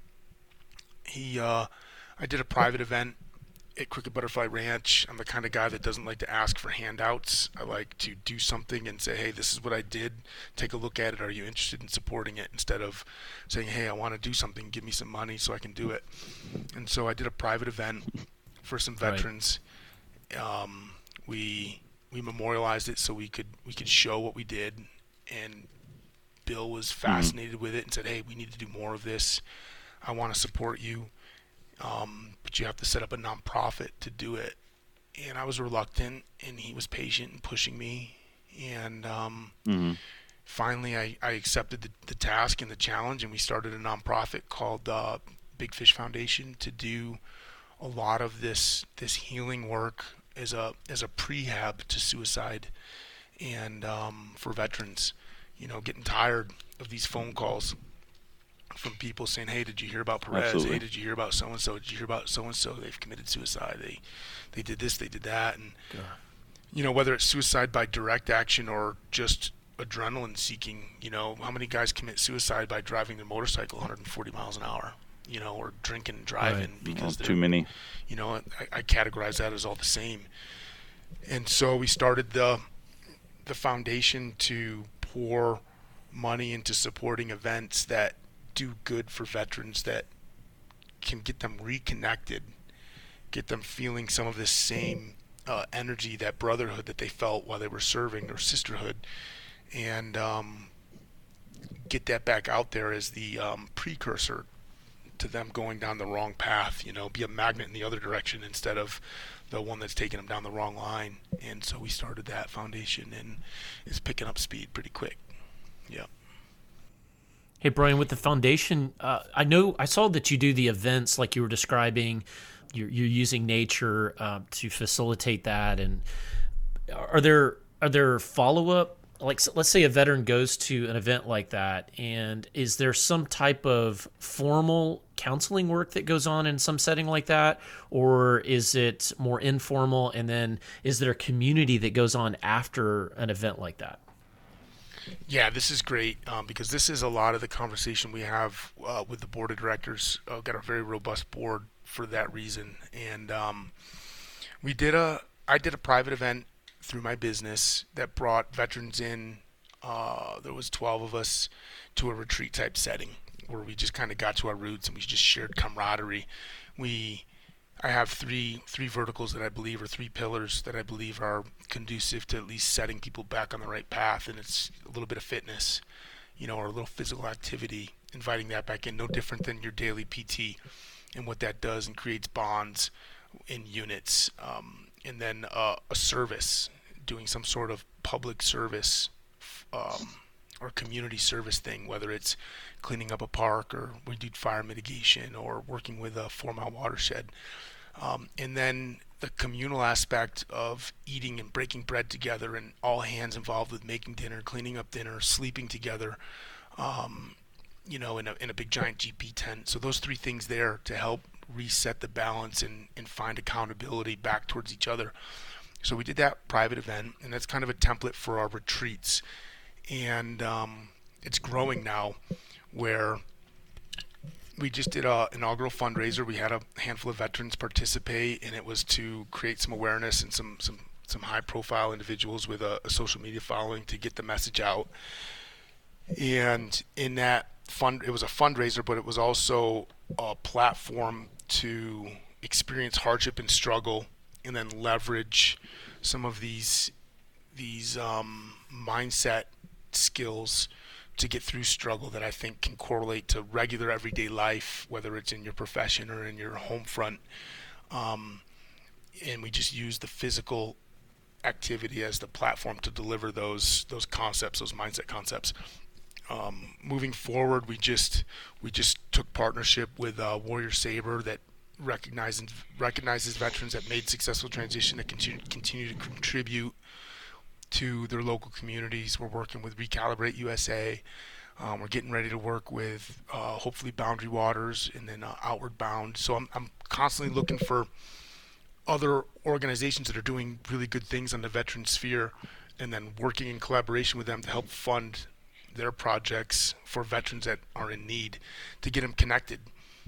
I did a private event at Crooked Butterfly Ranch. I'm the kind of guy that doesn't like to ask for handouts. I like to do something and say, hey, this is what I did. Take a look at it. Are you interested in supporting it? Instead of saying, hey, I want to do something. Give me some money so I can do it. And so I did a private event for some veterans. Right. We memorialized it so we could show what we did. And Bill was fascinated with it and said, hey, we need to do more of this. I want to support you. But you have to set up a nonprofit to do it. And I was reluctant, and he was patient and pushing me. And finally, I accepted the task and the challenge, and we started a nonprofit called Big Fish Foundation to do a lot of this healing work as a prehab to suicide, and for veterans, getting tired of these phone calls from people saying, hey, did you hear about Perez? Absolutely. Hey, did you hear about so-and-so? Did you hear about so-and-so? They've committed suicide. They did this, they did that. And, whether it's suicide by direct action or just adrenaline seeking, how many guys commit suicide by driving their motorcycle 140 miles an hour, or drinking and driving, right, because too many. I categorize that as all the same. And so we started the foundation to pour money into supporting events that do good for veterans that can get them reconnected, get them feeling some of this same energy, that brotherhood that they felt while they were serving, or sisterhood, and get that back out there as the precursor to them going down the wrong path, be a magnet in the other direction instead of the one that's taking them down the wrong line. And so we started that foundation, and it's picking up speed pretty quick. Yeah. Hey, Brian, with the foundation, I saw that you do the events like you were describing. You're using nature to facilitate that. And are there follow-up? Like, let's say a veteran goes to an event like that, and is there some type of formal counseling work that goes on in some setting like that, or is it more informal? And then is there a community that goes on after an event like that? Yeah, this is great because this is a lot of the conversation we have with the board of directors. Got a very robust board for that reason, and I did a private event through my business that brought veterans in. There was 12 of us to a retreat type setting where we just kind of got to our roots and we just shared camaraderie. I have three verticals that I believe, or three pillars that I believe are conducive to at least setting people back on the right path, and it's a little bit of fitness, or a little physical activity, inviting that back in, no different than your daily PT, and what that does and creates bonds in units, and then a service, doing some sort of public service or community service thing, whether it's cleaning up a park, or we do fire mitigation, or working with a 4-mile watershed. And then the communal aspect of eating and breaking bread together, and all hands involved with making dinner, cleaning up dinner, sleeping together, in a big giant GP tent. So those three things there to help reset the balance and find accountability back towards each other. So we did that private event, and that's kind of a template for our retreats. And it's growing now, where we just did an inaugural fundraiser. We had a handful of veterans participate, and it was to create some awareness and some high-profile individuals with a social media following to get the message out. And in that it was a fundraiser, but it was also a platform to experience hardship and struggle, and then leverage some of these mindset skills to get through struggle that I think can correlate to regular everyday life, whether it's in your profession or in your home front. And we just use the physical activity as the platform to deliver those concepts, those mindset concepts. Moving forward, we just took partnership with Warrior Saber that recognizes veterans that made successful transition, that continue to contribute to their local communities. We're working with Recalibrate USA. We're getting ready to work with hopefully Boundary Waters, and then Outward Bound. So I'm constantly looking for other organizations that are doing really good things on the veteran sphere, and then working in collaboration with them to help fund their projects for veterans that are in need, to get them connected,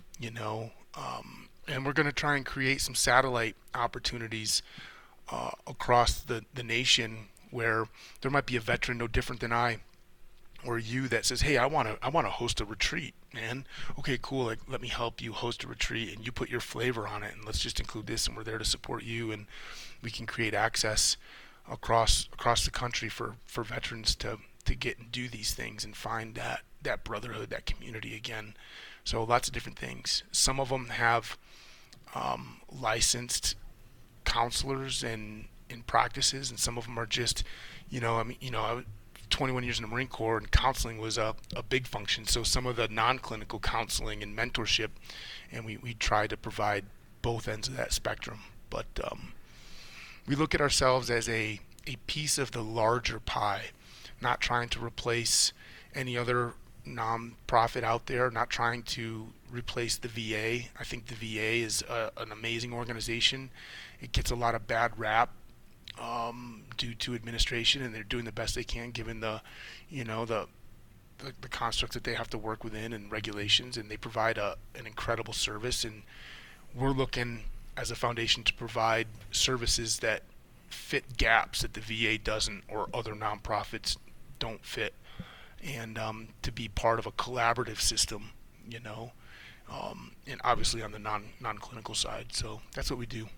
and we're going to try and create some satellite opportunities across the nation, where there might be a veteran no different than I or you that says, hey, I want to host a retreat, man. Okay, cool. Like, let me help you host a retreat, and you put your flavor on it, and let's just include this, and we're there to support you, and we can create access across the country for veterans to get and do these things and find that brotherhood, that community again. So lots of different things. Some of them have licensed counselors and practices, and some of them are just, I was 21 years in the Marine Corps, and counseling was a big function. So some of the non-clinical counseling and mentorship, and we try to provide both ends of that spectrum. But we look at ourselves as a piece of the larger pie, not trying to replace any other nonprofit out there, not trying to replace the VA. I think the VA is an amazing organization. It gets a lot of bad rap due to administration, and they're doing the best they can given the constructs that they have to work within and regulations, and they provide an incredible service. And we're looking as a foundation to provide services that fit gaps that the VA doesn't, or other nonprofits don't fit, and to be part of a collaborative system, and obviously on the non-clinical side. So that's what we do.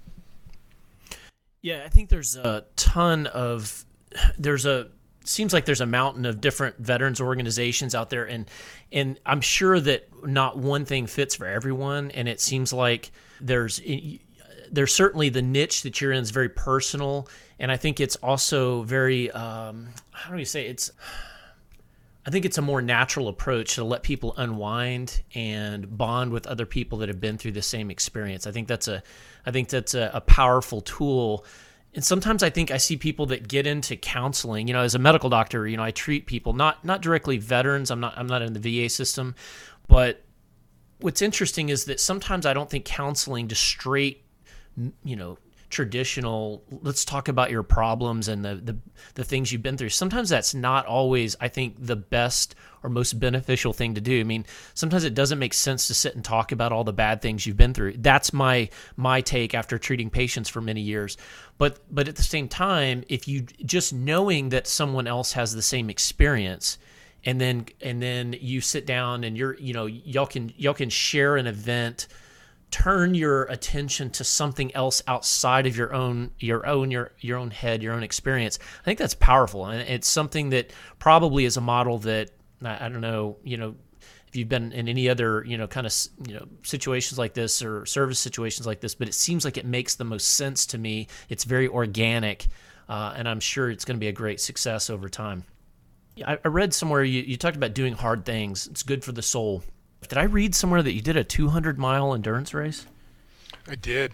Yeah, I think there's a ton of seems like there's a mountain of different veterans organizations out there, and I'm sure that not one thing fits for everyone, and it seems like there's certainly the niche that you're in is very personal, and I think it's also very how do you say I think it's a more natural approach to let people unwind and bond with other people that have been through the same experience. I think that's a powerful tool. And sometimes I think I see people that get into counseling. As a medical doctor, I treat people not directly veterans. I'm not in the VA system, but what's interesting is that sometimes I don't think counseling just straight, traditional, let's talk about your problems and the things you've been through. Sometimes that's not always, I think, the best or most beneficial thing to do. I mean, sometimes it doesn't make sense to sit and talk about all the bad things you've been through. That's my take after treating patients for many years. But at the same time, if you just knowing that someone else has the same experience, and then you sit down and y'all can share an event, turn your attention to something else outside of your own head, your own experience. I think that's powerful, and it's something that probably is a model that I don't know, if you've been in any other kind of situations like this or service situations like this, but it seems like it makes the most sense to me. It's very organic, and I'm sure it's going to be a great success over time. I read somewhere you talked about doing hard things. It's good for the soul. Did I read somewhere that you did a 200-mile endurance race? I did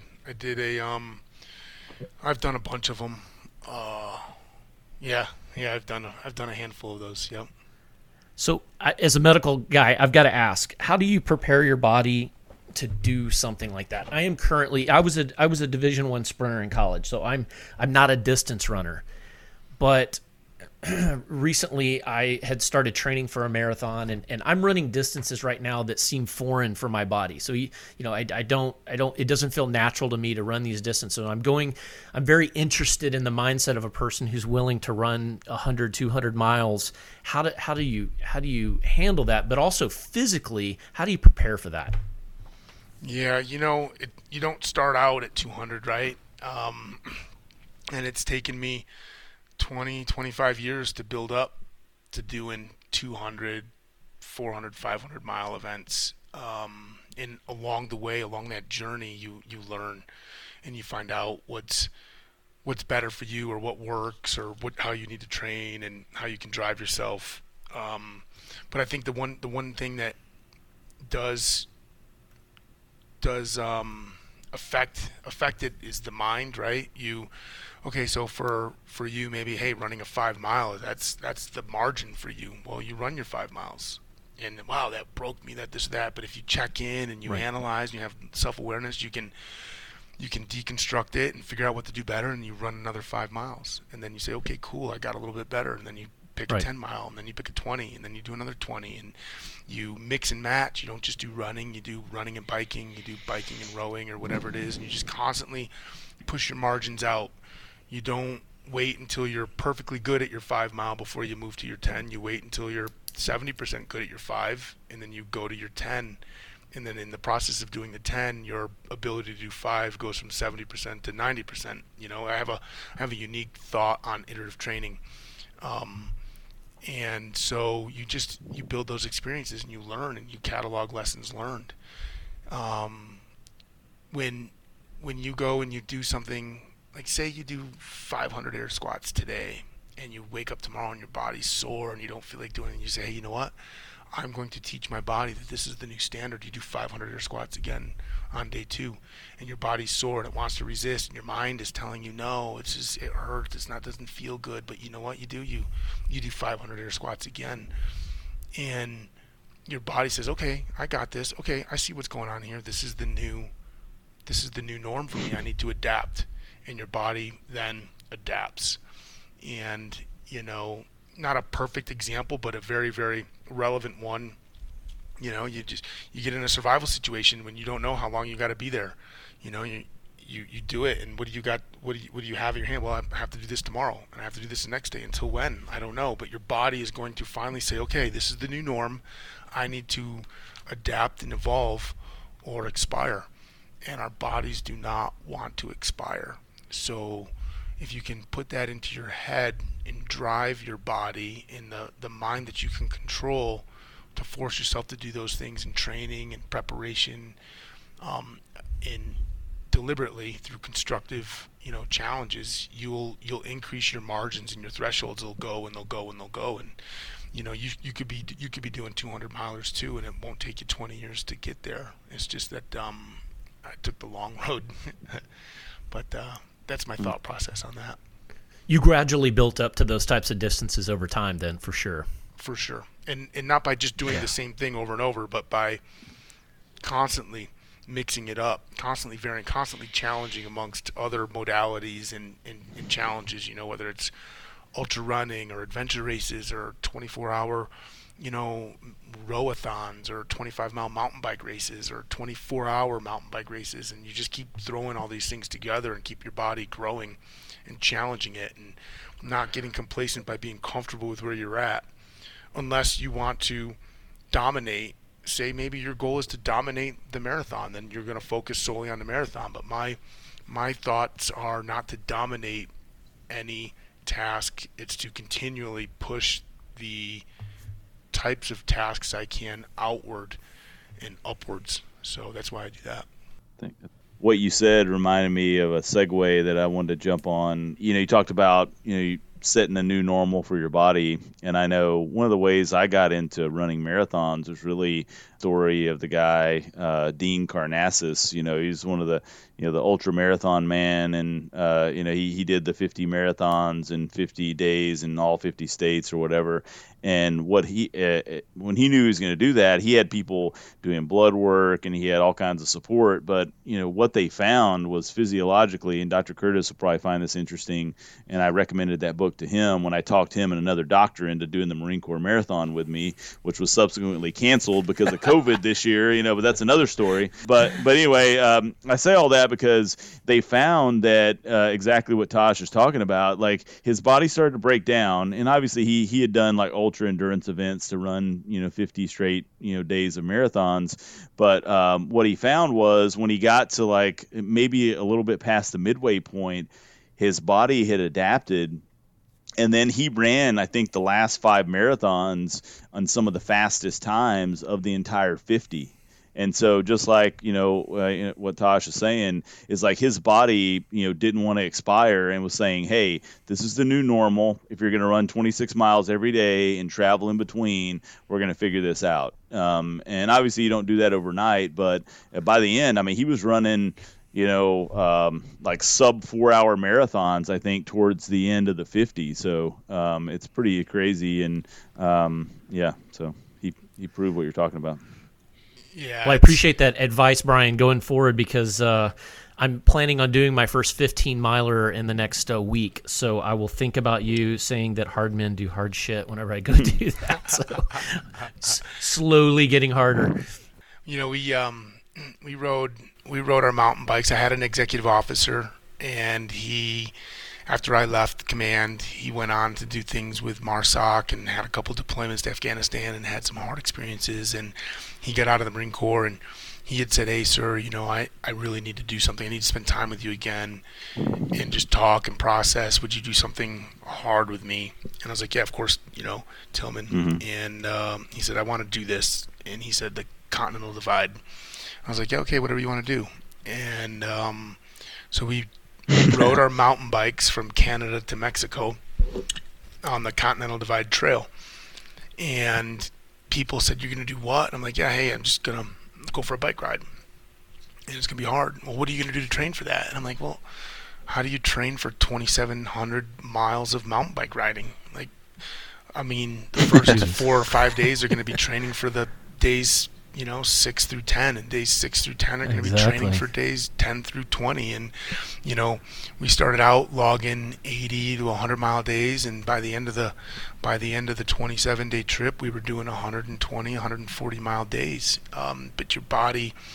I've done a bunch of them. I've done a handful of those. Yep. So as a medical guy, I've got to ask, how do you prepare your body to do something like that? I was a Division I sprinter in college, so I'm not a distance runner, but recently I had started training for a marathon, and I'm running distances right now that seem foreign for my body. So, it doesn't feel natural to me to run these distances. So I'm very interested in the mindset of a person who's willing to run 100, 200 miles. How do you handle that? But also physically, how do you prepare for that? Yeah, you don't start out at 200, right? And it's taken me 20, 25 years to build up to doing 200, 400, 500 mile events. And along that journey, you learn and you find out what's better for you, or what works, or how you need to train and how you can drive yourself. But I think the one thing that does affect it is the mind, right? Okay, so for you, maybe, hey, running a 5 mile, that's the margin for you. Well, you run your 5 miles, and wow, that broke me, that. But if you check in and you analyze, and you have self-awareness, you can deconstruct it and figure out what to do better, and you run another 5 miles, and then you say, okay, cool, I got a little bit better, and then you pick a 10 mile, and then you pick a 20, and then you do another 20, and you mix and match. You don't just do running, you do running and biking, you do biking and rowing, or whatever it is, and you just constantly push your margins out. You don't wait until you're perfectly good at your 5 mile before you move to your 10. You wait until you're 70% good at your 5, and then you go to your 10. And then in the process of doing the 10, your ability to do 5 goes from 70% to 90%. I have a unique thought on iterative training. And so you build those experiences, and you learn, and you catalog lessons learned. When you go and you do something, like say you do 500 air squats today, and you wake up tomorrow and your body's sore and you don't feel like doing it, and you say, hey, you know what? I'm going to teach my body that this is the new standard. You do 500 air squats again on day 2, and your body's sore and it wants to resist, and your mind is telling you, no, it hurts, doesn't feel good. But you know what you do? You do 500 air squats again, and your body says, okay, I got this. Okay, I see what's going on here. This is the new norm for me. I need to adapt. And your body then adapts. And, not a perfect example, but a very, very relevant one. You get in a survival situation when you don't know how long you got to be there. you do it, and what do you got? What do you have in your hand? Well, I have to do this tomorrow, and I have to do this the next day. Until when? I don't know. But your body is going to finally say, okay, this is the new norm. I need to adapt and evolve, or expire. And our bodies do not want to expire. So, if you can put that into your head and drive your body in the mind that you can control, to force yourself to do those things in training and preparation, in deliberately through constructive, challenges, you'll increase your margins, and your thresholds will go and they'll go and they'll go. And you could be doing 200 milers too, and it won't take you 20 years to get there. It's just that I took the long road. But that's my thought process on that. You gradually built up to those types of distances over time then, for sure. For sure. And not by just doing the same thing over and over, but by constantly mixing it up, constantly varying, constantly challenging amongst other modalities and challenges, whether it's ultra running or adventure races or 24-hour, rowathons or 25-mile mountain bike races or 24-hour mountain bike races. And you just keep throwing all these things together and keep your body growing and challenging it, and not getting complacent by being comfortable with where you're at, unless you want to dominate. Say maybe your goal is to dominate the marathon, then you're going to focus solely on the marathon. But my thoughts are not to dominate any task. It's to continually push the types of tasks I can outward and upwards. So that's why I do that. What you said reminded me of a segue that I wanted to jump on. You talked about, setting a new normal for your body. And I know one of the ways I got into running marathons was really the story of the guy, Dean Karnazes. He's one of the, the ultra marathon man. And, he did the 50 marathons in 50 days in all 50 states or whatever. And what when he knew he was going to do that, he had people doing blood work and he had all kinds of support. But, what they found was physiologically, and Dr. Curtis will probably find this interesting, and I recommended that book to him when I talked him and another doctor into doing the Marine Corps Marathon with me, which was subsequently canceled because of COVID this year, but that's another story. But anyway, I say all that because they found that exactly what Tosh is talking about, like his body started to break down, and obviously he had done like ultra endurance events to run 50 straight days of marathons, but what he found was when he got to like maybe a little bit past the midway point, his body had adapted, and then he ran, I think, the last 5 marathons on some of the fastest times of the entire 50. And so just like, what Tosh is saying is like his body, didn't want to expire and was saying, hey, this is the new normal. If you're going to run 26 miles every day and travel in between, we're going to figure this out. And obviously you don't do that overnight, but by the end, he was running, like sub 4-hour marathons, I think, towards the end of the 50. So it's pretty crazy. And so he proved what you're talking about. Yeah. Well, I appreciate that advice, Brian, going forward, because I'm planning on doing my first 15-miler in the next week. So I will think about you saying that hard men do hard shit whenever I go do that. So slowly getting harder. We rode our mountain bikes. I had an executive officer, and after I left command, he went on to do things with MARSOC and had a couple deployments to Afghanistan and had some hard experiences. And he got out of the Marine Corps, and he had said, hey, sir, I really need to do something. I need to spend time with you again and just talk and process. Would you do something hard with me? And I was like, yeah, of course, Tillman. Mm-hmm. And he said, I want to do this. And he said, the Continental Divide. I was like, yeah, okay, whatever you want to do. And so we rode our mountain bikes from Canada to Mexico on the Continental Divide Trail. And people said, you're going to do what? And I'm like, yeah, hey, I'm just going to go for a bike ride. And it's going to be hard. Well, what are you going to do to train for that? And I'm like, well, how do you train for 2,700 miles of mountain bike riding? Like, the first 4 or 5 days are going to be training for the days 6 through 10, and days 6 through 10 are going to be training for days 10 through 20. And we started out logging 80 to 100 mile days, and by the end of the 27-day trip, we were doing 120, 140 mile days. But your body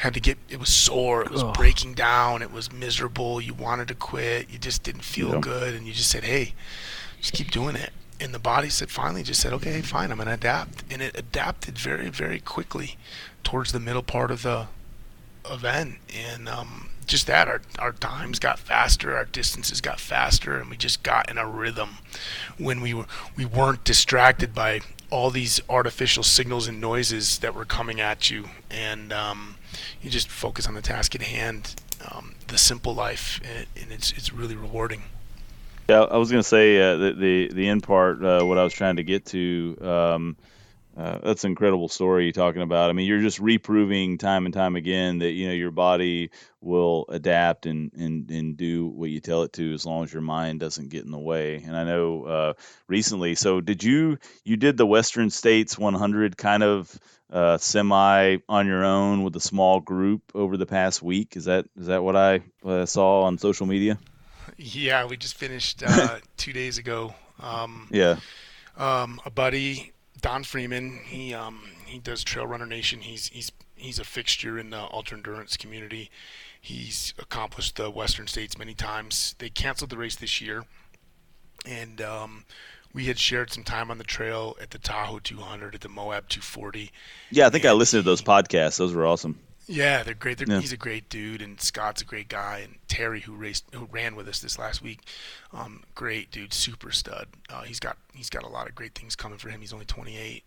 it was sore, it was breaking down, it was miserable, you wanted to quit, you just didn't feel good, and you just said, hey, just keep doing it. And the body finally just said, okay, fine, I'm going to adapt. And it adapted very, very quickly towards the middle part of the event. And just that, our times got faster, our distances got faster, and we just got in a rhythm when we weren't distracted by all these artificial signals and noises that were coming at you. And you just focus on the task at hand, the simple life, and it's really rewarding. Yeah, I was going to say the end part, what I was trying to get to. That's an incredible story you're talking about. I mean, you're just reproving time and time again that your body will adapt and do what you tell it to, as long as your mind doesn't get in the way. And I know recently. So did you did the Western States 100 kind of semi on your own with a small group over the past week? Is that what I saw on social media? Yeah, we just finished 2 days ago. Yeah. A buddy, Don Freeman, he does Trail Runner Nation. He's a fixture in the ultra endurance community. He's accomplished the Western States many times. They canceled the race this year, and we had shared some time on the trail at the Tahoe 200, at the Moab 240. Yeah, I think I listened to those podcasts. Those were awesome. Yeah, they're great. He's a great dude, and Scott's a great guy, and Terry, who ran with us this last week, great dude, super stud. He's got a lot of great things coming for him. He's only 28,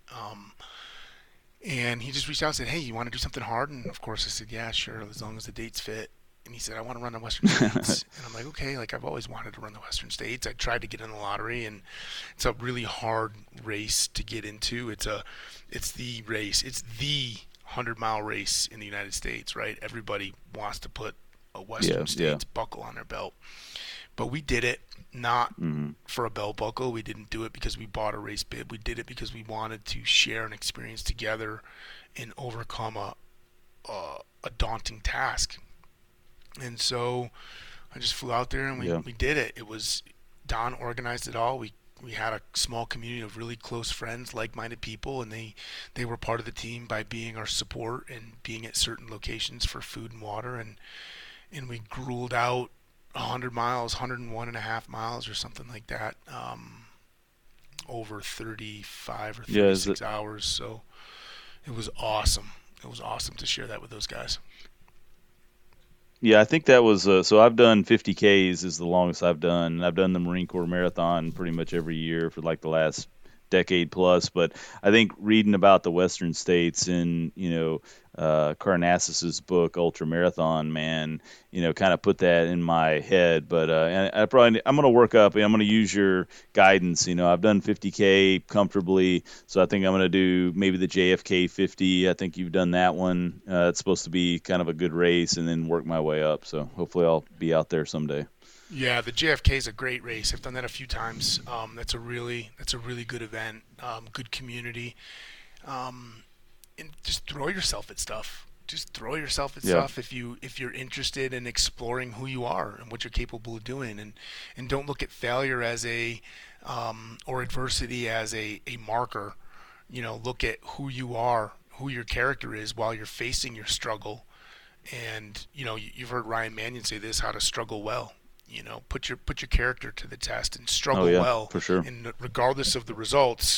and he just reached out and said, "Hey, you want to do something hard?" And of course, I said, "Yeah, sure, as long as the dates fit." And he said, "I want to run the Western States." And I'm like, "Okay, like I've always wanted to run the Western States. I tried to get in the lottery, and it's a really hard race to get into. It's the race. It's the 100-mile race in the United States, right? Everybody wants to put a Western States buckle on their belt. But we did it not for a belt buckle. We didn't do it because we bought a race bib. We did it because we wanted to share an experience together and overcome a daunting task. And so I just flew out there and we did it. It was Don organized it all. We had a small community of really close friends, like-minded people, and they were part of the team by being our support and being at certain locations for food and water, and we grueled out 100 miles, 101.5 miles or something like that, over 35 or 36 hours. So it was awesome. It was awesome to share that with those guys. Yeah, I think that was so I've done 50Ks is the longest I've done. I've done the Marine Corps Marathon pretty much every year for like the last decade plus. But I think reading about the Western States in Karnassis's book Ultra Marathon, man, kind of put that in my head. But I'm going to work up. I'm going to use your guidance. I've done 50K comfortably, so I think I'm going to do maybe the JFK 50. I think you've done that one. It's supposed to be kind of a good race, and then work my way up. So hopefully I'll be out there someday. Yeah, the JFK is a great race. I've done that a few times. That's a really good event. Good community. And just throw yourself at stuff. Just throw yourself at stuff if you're interested in exploring who you are and what you're capable of doing, and don't look at failure as or adversity as a marker. Look at who you are, who your character is while you're facing your struggle. And you've heard Ryan Mannion say this: how to struggle well. Put your character to the test and struggle well. For sure. And regardless of the results,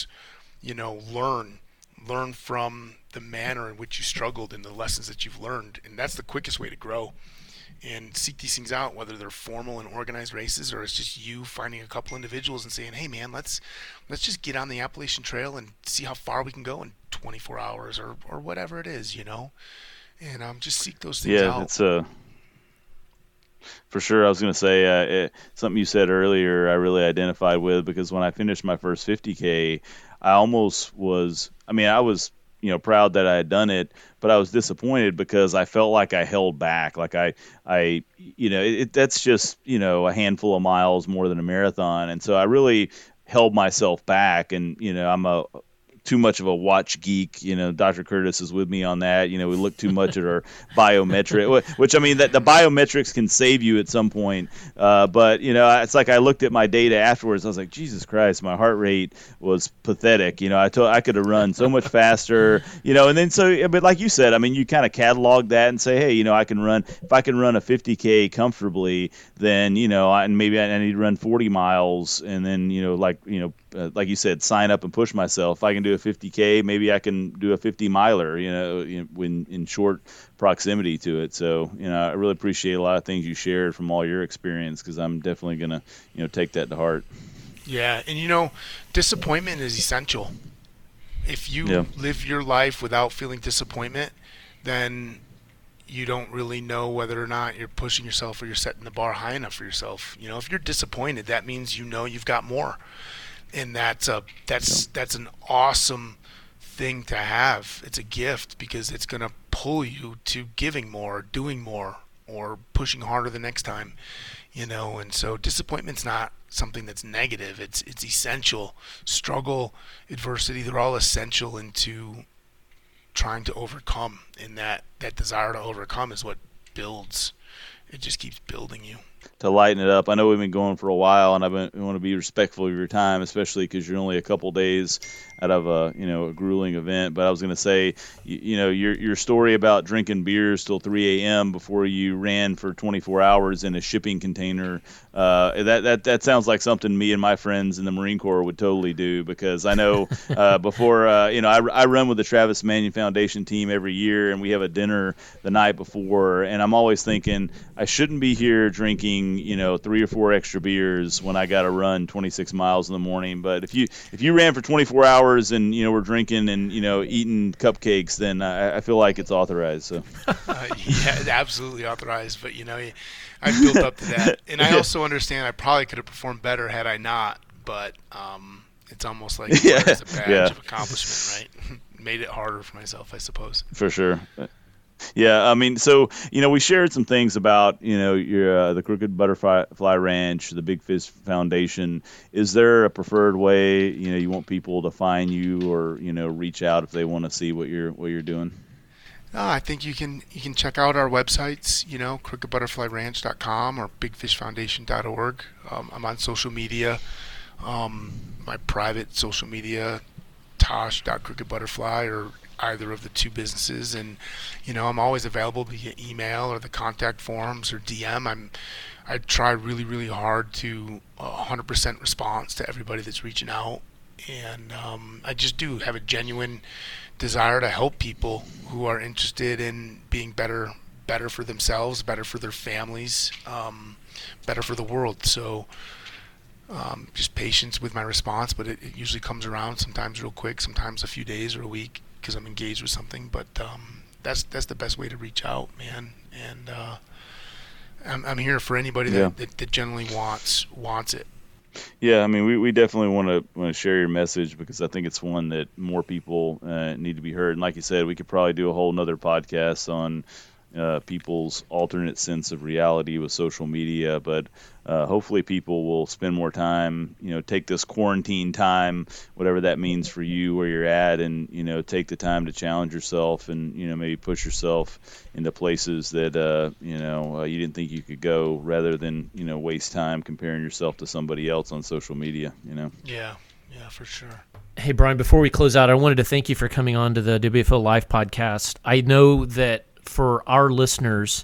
learn from the manner in which you struggled and the lessons that you've learned. And that's the quickest way to grow. And seek these things out, whether they're formal and organized races or it's just you finding a couple individuals and saying, hey man, let's just get on the Appalachian Trail and see how far we can go in 24 hours or whatever it is, and just seek those things out. Yeah, it's for sure. I was going to say something you said earlier I really identified with, because when I finished my first 50K, I was proud that I had done it, but I was disappointed because I felt like I held back. Like that's just, a handful of miles more than a marathon. And so I really held myself back, and, I'm a too much of a watch geek. Dr. Curtis is with me on that. We look too much at our biometric, which I mean that the biometrics can save you at some point. But it's like I looked at my data afterwards. I was like, Jesus Christ, my heart rate was pathetic. I could have run so much faster. And then but like you said, I mean, you kind of catalog that and say, hey, I can run. If I can run a 50K comfortably, then maybe I need to run 40 miles, and then like you said, sign up and push myself. If I can do a 50K, maybe I can do a 50 miler. When in short proximity to it. So I really appreciate a lot of things you shared from all your experience, because I'm definitely gonna take that to heart. Yeah, and disappointment is essential. If you live your life without feeling disappointment, then you don't really know whether or not you're pushing yourself or you're setting the bar high enough for yourself. If you're disappointed, that means you've got more, and that's an awesome thing to have. It's a gift, because it's going to pull you to giving more, doing more, or pushing harder the next time. And so disappointment's not something that's negative. It's essential. Struggle, adversity, they're all essential into trying to overcome, and that desire to overcome is what builds. It just keeps building you. To lighten it up, I know we've been going for a while, and I want to be respectful of your time, especially because you're only a couple days out of a grueling event. But I was going to say, your story about drinking beers till 3 a.m. before you ran for 24 hours in a shipping container, that sounds like something me and my friends in the Marine Corps would totally do, because I know before I run with the Travis Manion Foundation team every year, and we have a dinner the night before, and I'm always thinking I shouldn't be here drinking 3 or 4 extra beers when I got to run 26 miles in the morning. But if you ran for 24 hours and we're drinking and eating cupcakes, then I feel like it's authorized. So yeah, absolutely authorized. But I built up to that, and I also understand I probably could have performed better had I not. But it's almost like it's a badge of accomplishment, right? Made it harder for myself, I suppose. For sure. Yeah, I mean, so we shared some things about your the Crooked Butterfly Ranch, the Big Fish Foundation. Is there a preferred way you want people to find you, or reach out if they want to see what you're doing? I think you can check out our websites, crookedbutterflyranch.com or bigfishfoundation.org. I'm on social media. My private social media, tosh.crookedbutterfly, or either of the two businesses, and I'm always available via email or the contact forms or DM. I try really, really hard to 100% response to everybody that's reaching out, and I just do have a genuine desire to help people who are interested in being better for themselves, better for their families, better for the world. So just patience with my response, but it usually comes around sometimes real quick, sometimes a few days or a week, because I'm engaged with something. But that's the best way to reach out, man. And I'm here for anybody that generally wants it. Yeah, I mean, we definitely want to share your message, because I think it's one that more people need to be heard. And like you said, we could probably do a whole nother podcast on people's alternate sense of reality with social media, but hopefully people will spend more time, take this quarantine time, whatever that means for you where you're at, and take the time to challenge yourself, and maybe push yourself into places that you didn't think you could go, rather than waste time comparing yourself to somebody else on social media. Yeah, for sure. Hey, Brian, before we close out, I wanted to thank you for coming on to the WFO Live podcast. I know that for our listeners,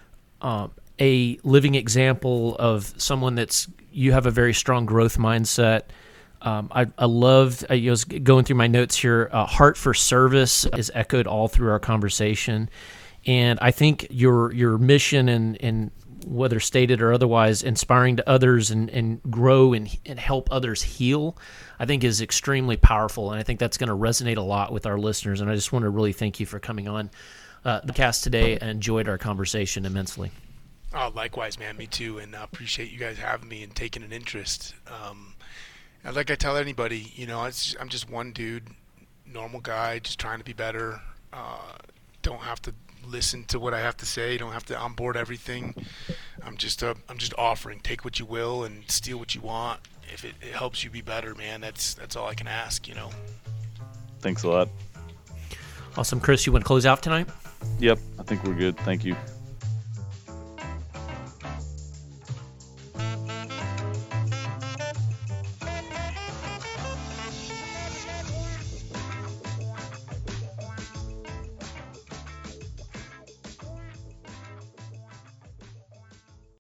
a living example of someone you have a very strong growth mindset. I loved, I was going through my notes here, heart for service is echoed all through our conversation. And I think your mission, and whether stated or otherwise, inspiring to others and grow and help others heal, I think is extremely powerful. And I think that's going to resonate a lot with our listeners. And I just want to really thank you for coming on the cast today. I enjoyed our conversation immensely. Oh, likewise, man. Me too. And I appreciate you guys having me and taking an interest. And like I tell anybody, I'm just one dude, normal guy, just trying to be better. Don't have to listen to what I have to say. Don't have to onboard everything. I'm just offering. Take what you will and steal what you want. If it helps you be better, man, that's all I can ask. Thanks a lot. Awesome. Chris, you want to close out tonight? Yep, I think we're good. Thank you.